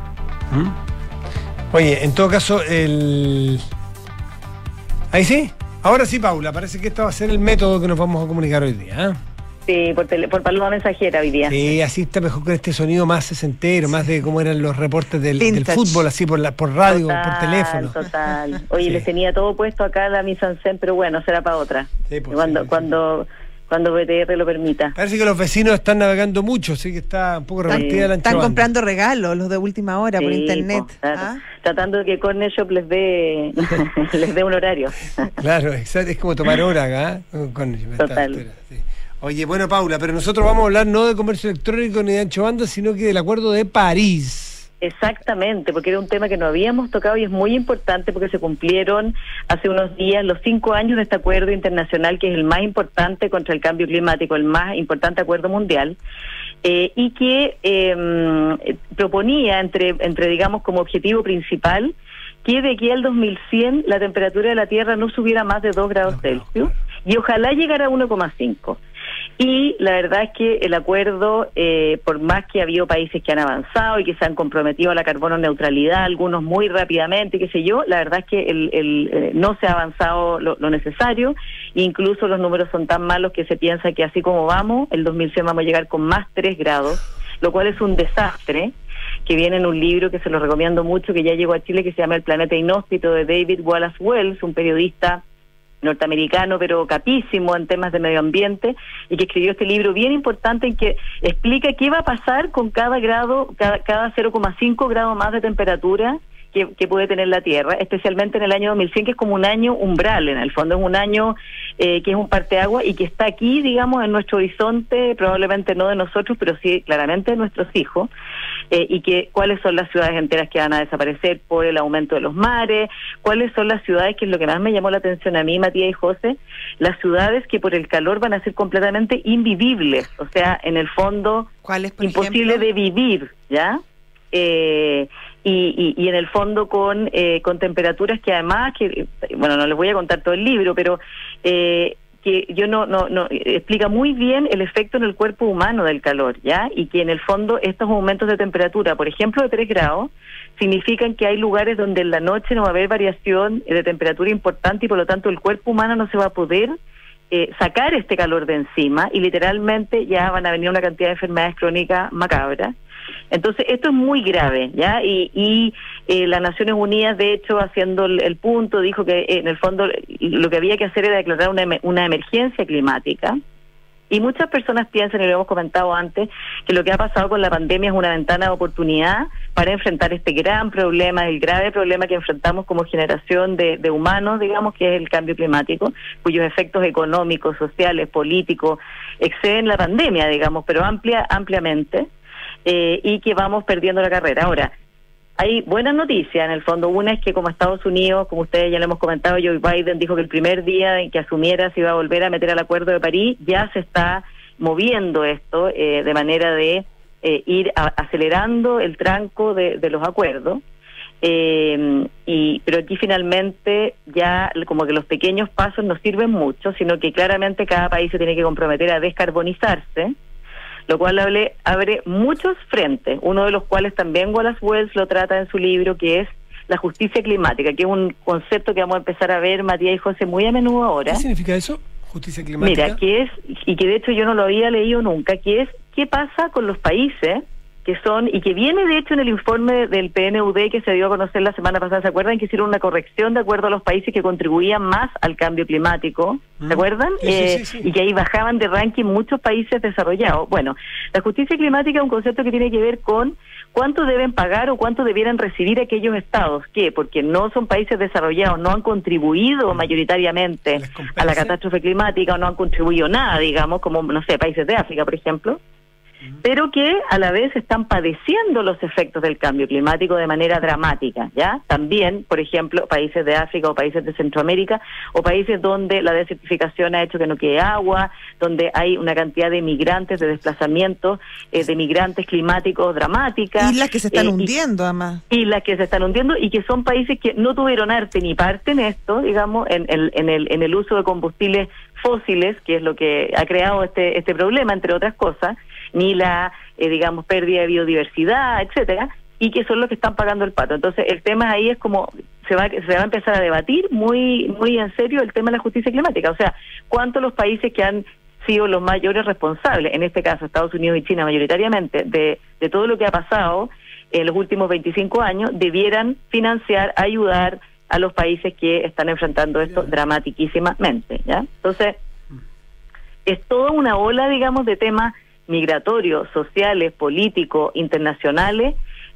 ¿Mm? Oye, en todo caso, el. Ahí sí. Ahora sí, Paula. Parece que este va a ser el método que nos vamos a comunicar hoy día. ¿eh? Sí, por, tele, por paloma mensajera hoy día. Sí, así está mejor con este sonido más sesentero, más de cómo eran los reportes del, del Vintage. fútbol, así por la, por radio, Total, por teléfono. Total. Oye, Sí. les tenía todo puesto acá la mise en scène, pero bueno, será para otra. Sí, pues, cuando, sí, sí. cuando, cuando B T R lo permita. Parece que los vecinos están navegando mucho, así que está un poco repartida la Están ancha banda. comprando regalos, los de última hora, por Sí, internet. po, claro. ¿Ah? Tratando de que Corner Shop les dé, les dé un horario. Claro, exacto, es como tomar hora acá. ¿eh? Con, esta Total. altura, sí. Oye, bueno, Paula, pero nosotros vamos a hablar no de comercio electrónico ni de ancho banda, sino que del Acuerdo de París. Exactamente, porque era un tema que no habíamos tocado y es muy importante porque se cumplieron hace unos días los cinco años de este acuerdo internacional que es el más importante contra el cambio climático, el más importante acuerdo mundial, eh, y que eh, proponía entre, entre, digamos, como objetivo principal que de aquí al dos mil cien la temperatura de la Tierra no subiera más de dos grados Celsius y ojalá llegara a uno coma cinco. Y la verdad es que el acuerdo, eh, por más que ha habido países que han avanzado y que se han comprometido a la carbono neutralidad, algunos muy rápidamente, qué sé yo, la verdad es que el, el, eh, no se ha avanzado lo, lo necesario, incluso los números son tan malos que se piensa que así como vamos, el dos mil cien vamos a llegar con más tres grados, lo cual es un desastre, que viene en un libro que se lo recomiendo mucho, que ya llegó a Chile, que se llama El planeta inhóspito, de David Wallace Wells, un periodista norteamericano, pero capísimo en temas de medio ambiente, y que escribió este libro bien importante en que explica qué va a pasar con cada grado, cada, cada cero coma cinco grado más de temperatura que, que puede tener la Tierra, especialmente en el año dos mil cien, que es como un año umbral, en el fondo es un año eh, que es un parteagua y que está aquí, digamos, en nuestro horizonte, probablemente no de nosotros, pero sí claramente de nuestros hijos, eh, y que cuáles son las ciudades enteras que van a desaparecer por el aumento de los mares, cuáles son las ciudades, que es lo que más me llamó la atención a mí, Matías y José, las ciudades que por el calor van a ser completamente invivibles, o sea, en el fondo ¿Cuáles, por imposible ejemplo? de vivir, ¿ya? Eh, y, y, y en el fondo con eh, con temperaturas que además, que bueno, no les voy a contar todo el libro, pero eh, que yo no, no, no, explica muy bien el efecto en el cuerpo humano del calor, ¿ya? Y que en el fondo estos aumentos de temperatura, por ejemplo de tres grados, significan que hay lugares donde en la noche no va a haber variación de temperatura importante y por lo tanto el cuerpo humano no se va a poder eh, sacar este calor de encima y literalmente ya van a venir una cantidad de enfermedades crónicas macabras. Entonces, esto es muy grave, ¿ya? Y, y eh, las Naciones Unidas, de hecho, haciendo el, el punto, dijo que eh, en el fondo lo que había que hacer era declarar una, una emergencia climática. Y muchas personas piensan, y lo hemos comentado antes, que lo que ha pasado con la pandemia es una ventana de oportunidad para enfrentar este gran problema, el grave problema que enfrentamos como generación de, de humanos, digamos, que es el cambio climático, cuyos efectos económicos, sociales, políticos, exceden la pandemia, digamos, pero amplia, ampliamente. Eh, y que vamos perdiendo la carrera. Ahora, hay buenas noticias en el fondo. Una es que como Estados Unidos, como ustedes ya lo hemos comentado, Joe Biden dijo que el primer día en que asumiera se iba a volver a meter al Acuerdo de París, ya se está moviendo esto eh, de manera de eh, ir a, acelerando el tranco de, de los acuerdos. Eh, y pero aquí finalmente ya como que los pequeños pasos no sirven mucho, sino que claramente cada país se tiene que comprometer a descarbonizarse, lo cual abre, abre muchos frentes, uno de los cuales también Wallace Wells lo trata en su libro, que es la justicia climática, que es un concepto que vamos a empezar a ver, Matías y José, muy a menudo ahora. ¿Qué significa eso? Justicia climática. Mira, que es, y que de hecho yo no lo había leído nunca, que es qué pasa con los países que son, y que viene de hecho en el informe del P N U D que se dio a conocer la semana pasada, ¿se acuerdan? Que hicieron una corrección de acuerdo a los países que contribuían más al cambio climático, ¿se acuerdan? Sí, sí, eh, sí, sí. Y que ahí bajaban de ranking muchos países desarrollados. Bueno, la justicia climática es un concepto que tiene que ver con cuánto deben pagar o cuánto debieran recibir aquellos estados que, porque no son países desarrollados, no han contribuido mayoritariamente a la catástrofe climática o no han contribuido nada, digamos, como, no sé, países de África, por ejemplo, pero que a la vez están padeciendo los efectos del cambio climático de manera dramática, ¿ya? También, por ejemplo, países de África o países de Centroamérica o países donde la desertificación ha hecho que no quede agua, donde hay una cantidad de migrantes, de desplazamientos, eh, de migrantes climáticos dramáticas. Islas que se están eh, hundiendo, además. Islas que se están hundiendo y que son países que no tuvieron arte ni parte en esto, digamos, en el, en el, en el uso de combustibles fósiles, que es lo que ha creado este, este problema, entre otras cosas, ni la, eh, digamos, pérdida de biodiversidad, etcétera, y que son los que están pagando el pato. Entonces, el tema ahí es como, se va, se va a empezar a debatir muy, muy en serio el tema de la justicia climática. O sea, cuánto los países que han sido los mayores responsables, en este caso Estados Unidos y China mayoritariamente, de, de todo lo que ha pasado en los últimos veinticinco años, debieran financiar, ayudar a los países que están enfrentando esto dramatiquísimamente, ¿ya? Entonces, es toda una ola, digamos, de temas migratorios, sociales, políticos, internacionales,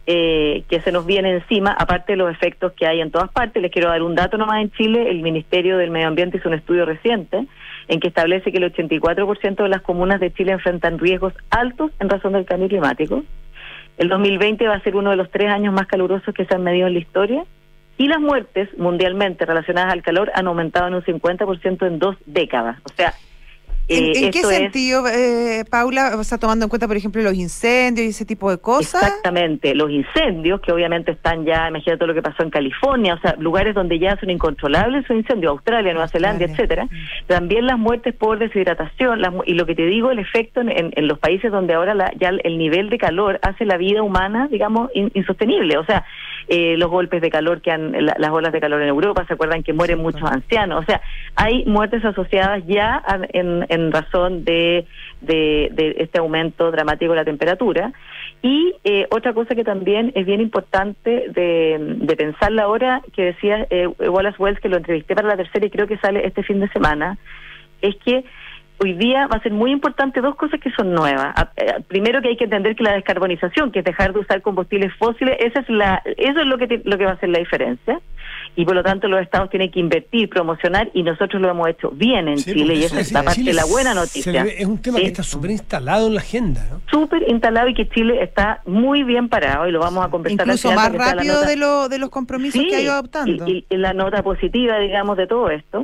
eh, que se nos viene encima, aparte de los efectos que hay en todas partes. Les quiero dar un dato nomás. En Chile, el Ministerio del Medio Ambiente hizo un estudio reciente en que establece que el ochenta y cuatro por ciento de las comunas de Chile enfrentan riesgos altos en razón del cambio climático. El dos mil veinte va a ser uno de los tres años más calurosos que se han medido en la historia, y las muertes mundialmente relacionadas al calor han aumentado en un cincuenta por ciento en dos décadas. O sea, ¿En, Eh, en qué sentido, eh, Paula? O sea, tomando en cuenta, por ejemplo, los incendios y ese tipo de cosas. Exactamente, los incendios que obviamente están ya, imagínate todo lo que pasó en California, o sea, lugares donde ya son incontrolables esos incendios, Australia, Nueva Zelanda, etcétera. También las muertes por deshidratación, las, y lo que te digo, el efecto en, en, en los países donde ahora la, ya el nivel de calor hace la vida humana, digamos, in, insostenible. O sea, eh, los golpes de calor que han, la, las olas de calor en Europa, ¿se acuerdan que mueren muchos ancianos? O sea, hay muertes asociadas ya a, en, en razón de, de, de este aumento dramático de la temperatura. Y eh, otra cosa que también es bien importante de, de pensarla ahora, que decía eh, Wallace Wells, que lo entrevisté para la tercera y creo que sale este fin de semana, es que hoy día va a ser muy importante dos cosas que son nuevas. Primero, que hay que entender que la descarbonización, que es dejar de usar combustibles fósiles, esa es la, eso es lo que te, lo que va a hacer la diferencia. Y por lo tanto los estados tienen que invertir, promocionar, y nosotros lo hemos hecho bien en Sí, Chile, y eso esa es decía, la parte Chile de la buena se noticia. ve- es un tema Sí. que está súper instalado en la agenda, ¿no? Súper instalado, y que Chile está muy bien parado, y lo vamos a conversar al Incluso final más para que sea la rápido nota- de, lo, de los compromisos Sí, que ha ido adoptando. Y, y la nota positiva, digamos, de todo esto.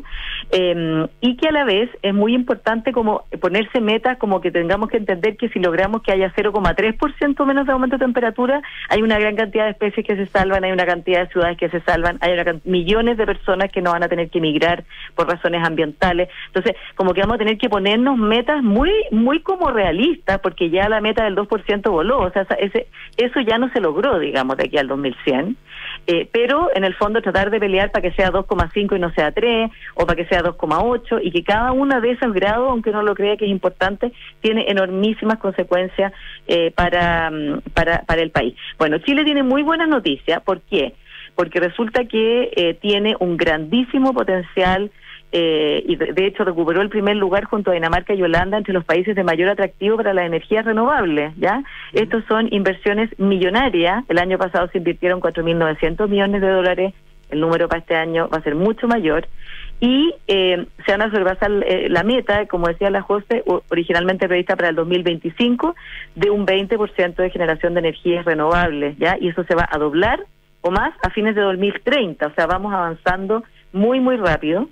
Eh, y que a la vez es muy importante como ponerse metas, como que tengamos que entender que si logramos que haya cero coma tres por ciento menos de aumento de temperatura, hay una gran cantidad de especies que se salvan, hay una cantidad de ciudades que se salvan, hay una can- millones de personas que no van a tener que emigrar por razones ambientales. Entonces, como que vamos a tener que ponernos metas muy muy como realistas, porque ya la meta del dos por ciento voló. O sea, esa- ese, eso ya no se logró, digamos, de aquí al dos mil cien. Eh, pero en el fondo tratar de pelear para que sea dos coma cinco y no sea tres, o para que sea dos coma ocho, y que cada una de esos grados, aunque uno lo crea que es importante, tiene enormísimas consecuencias eh, para, mm, para, para el país. Bueno, Chile tiene muy buenas noticias. ¿Por qué? Porque resulta que eh, tiene un grandísimo potencial, eh, y de, de hecho recuperó el primer lugar junto a Dinamarca y Holanda entre los países de mayor atractivo para las energías renovables, ¿ya? Estos son inversiones millonarias. El año pasado se invirtieron cuatro mil novecientos millones de dólares, el número para este año va a ser mucho mayor, y eh, se van a sobrepasar eh, la meta, como decía la José, originalmente prevista para el dos mil veinticinco, de un veinte por ciento de generación de energías renovables, ¿ya? Y eso se va a doblar o más a fines de dos mil treinta, o sea, vamos avanzando muy, muy rápido.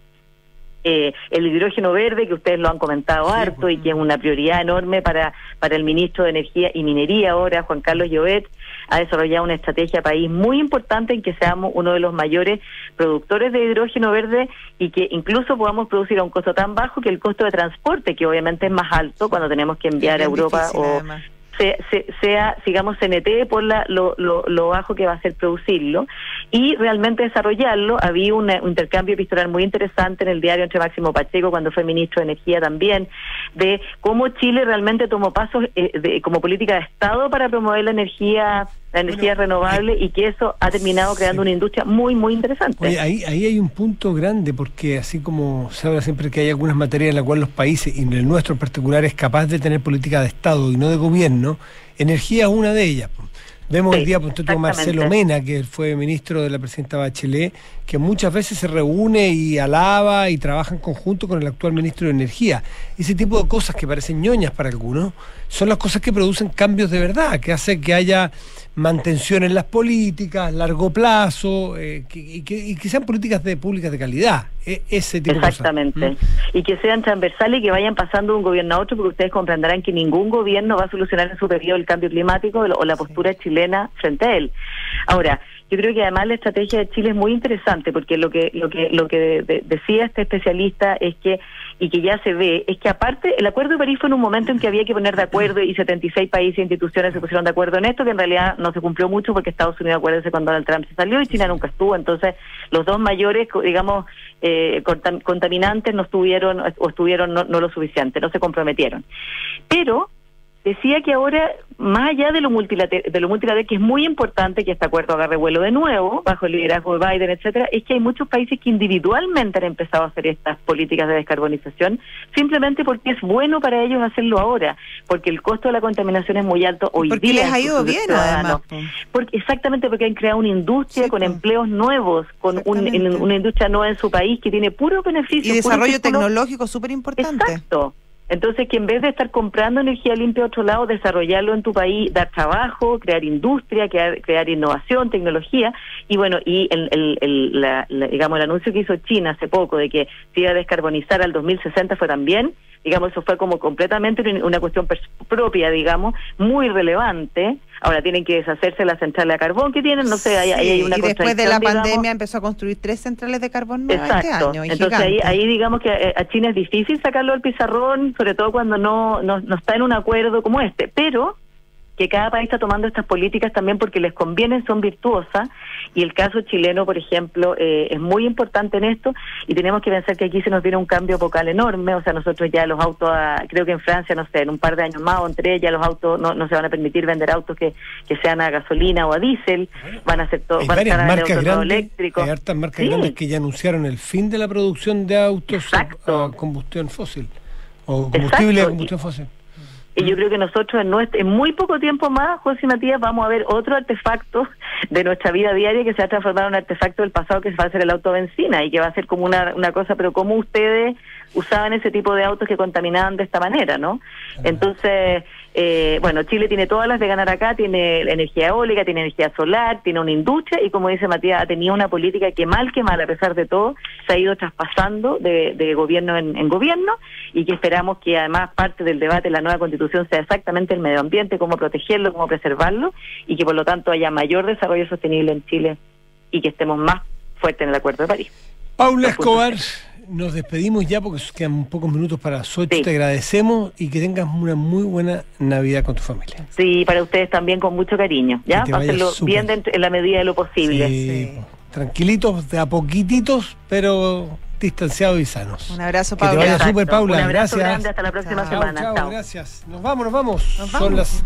Eh, el hidrógeno verde, que ustedes lo han comentado sí, harto, y que es una prioridad enorme para, para el ministro de Energía y Minería ahora, Juan Carlos Llobet, ha desarrollado una estrategia país muy importante en que seamos uno de los mayores productores de hidrógeno verde y que incluso podamos producir a un costo tan bajo que el costo de transporte, que obviamente es más alto cuando tenemos que enviar a Europa difícil, o... Además. Se, se, sea, sigamos, C N T por la, lo, lo, lo bajo que va a ser producirlo y realmente desarrollarlo. Había una, un intercambio epistolar muy interesante en el diario entre Máximo Pacheco, cuando fue ministro de Energía también, de cómo Chile realmente tomó pasos eh, de, como política de Estado para promover la energía la energía bueno, renovable eh, y que eso ha terminado creando sí. una industria muy, muy interesante. Oye, ahí, ahí hay un punto grande, porque así como se habla siempre que hay algunas materias en las cuales los países, y en el nuestro en particular, es capaz de tener política de Estado y no de gobierno, energía es una de ellas. Vemos sí, el día, por ejemplo, Marcelo Mena, que fue ministro de la presidenta Bachelet, que muchas veces se reúne y alaba y trabaja en conjunto con el actual ministro de Energía. Ese tipo de cosas que parecen ñoñas para algunos, son las cosas que producen cambios de verdad, que hacen que haya mantención en las políticas, largo plazo, eh, que, y, que, y que sean políticas de públicas de calidad, eh, ese tipo Exactamente. de cosas. ¿Mm? Y que sean transversales y que vayan pasando de un gobierno a otro, porque ustedes comprenderán que ningún gobierno va a solucionar en su periodo el cambio climático o la postura sí. chilena frente a él. Ahora, yo creo que además la estrategia de Chile es muy interesante, porque lo que lo que lo que de, de, decía este especialista es que, y que ya se ve, es que aparte el Acuerdo de París fue en un momento en que había que poner de acuerdo y setenta y seis países e instituciones se pusieron de acuerdo en esto, que en realidad no se cumplió mucho porque Estados Unidos, acuérdense, cuando Donald Trump se salió y China nunca estuvo, entonces los dos mayores, digamos, eh, contaminantes no estuvieron o estuvieron no, no lo suficiente, no se comprometieron. Pero decía que ahora, más allá de lo multilateral, de lo multilateral, que es muy importante que este acuerdo agarre vuelo de nuevo, bajo el liderazgo de Biden, etcétera, es que hay muchos países que individualmente han empezado a hacer estas políticas de descarbonización, simplemente porque es bueno para ellos hacerlo ahora, porque el costo de la contaminación es muy alto hoy porque día. Porque les ha ido bien, además. Porque, exactamente, porque han creado una industria sí, con pues. empleos nuevos, con un, en, una industria nueva en su país que tiene puro beneficio. Y desarrollo tecnológico súper importante. Exacto. Entonces, que en vez de estar comprando energía limpia a otro lado, desarrollarlo en tu país, dar trabajo, crear industria, crear, crear innovación, tecnología, y bueno, y el, el, el, la, la, digamos, el anuncio que hizo China hace poco de que se iba a descarbonizar al dos mil sesenta fue también, digamos, eso fue como completamente una cuestión propia, digamos, muy relevante. Ahora tienen que deshacerse de la central de carbón que tienen, no sé, ahí, sí, ahí hay una y después de la digamos. pandemia empezó a construir tres centrales de carbón nuevas Exacto. este año. Entonces ahí, ahí digamos que a, a China es difícil sacarlo al pizarrón, sobre todo cuando no, no, no está en un acuerdo como este, pero que cada país está tomando estas políticas también porque les convienen, son virtuosas, y el caso chileno, por ejemplo, eh, es muy importante en esto, y tenemos que pensar que aquí se nos viene un cambio vocal enorme. O sea, nosotros ya los autos, creo que en Francia, no sé, en un par de años más o en tres, ya los autos no, no se van a permitir vender autos que, que sean a gasolina o a diésel, van a ser todos, van a estar marcas grandes, eléctricos. Hay hartas marcas sí. grandes que ya anunciaron el fin de la producción de autos a, a combustión fósil, o combustible a combustión fósil. Y yo creo que nosotros en, nuestro, en muy poco tiempo más, José y Matías, vamos a ver otro artefacto de nuestra vida diaria que se va a transformar en un artefacto del pasado, que va a ser el auto benzina, y que va a ser como una, una cosa, pero como ustedes usaban ese tipo de autos que contaminaban de esta manera, ¿no? Entonces, eh, bueno, Chile tiene todas las de ganar acá, tiene energía eólica, tiene energía solar, tiene una industria, y como dice Matías, ha tenido una política que mal que mal, a pesar de todo, se ha ido traspasando de, de gobierno en, en gobierno, y que esperamos que además parte del debate de la nueva Constitución sea exactamente el medio ambiente, cómo protegerlo, cómo preservarlo, y que por lo tanto haya mayor desarrollo sostenible en Chile y que estemos más fuertes en el Acuerdo de París. Paula Escobar, nos despedimos ya porque quedan pocos minutos para las ocho. Sí. Te agradecemos y que tengas una muy buena Navidad con tu familia. Sí, para ustedes también con mucho cariño, ¿ya? Pásenlo bien dentro, en la medida de lo posible. Sí, sí. Tranquilitos, de a poquititos, pero distanciados y sanos. Un abrazo, Paula. Que te vaya súper, Paula. Un abrazo gracias. grande, hasta la próxima chao, semana. Chao, chao. Gracias. Nos vamos, nos vamos. Nos Son vamos. las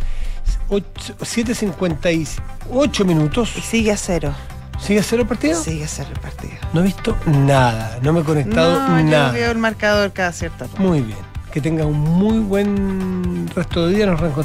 siete cincuenta y ocho minutos. Y sigue a cero. ¿Sigue a cero el partido? Sigue a cero el partido. No he visto nada, no me he conectado no, nada. Yo veo el marcador cada cierto tiempo. Muy bien. Que tengas un muy buen resto de día. Nos reencontramos.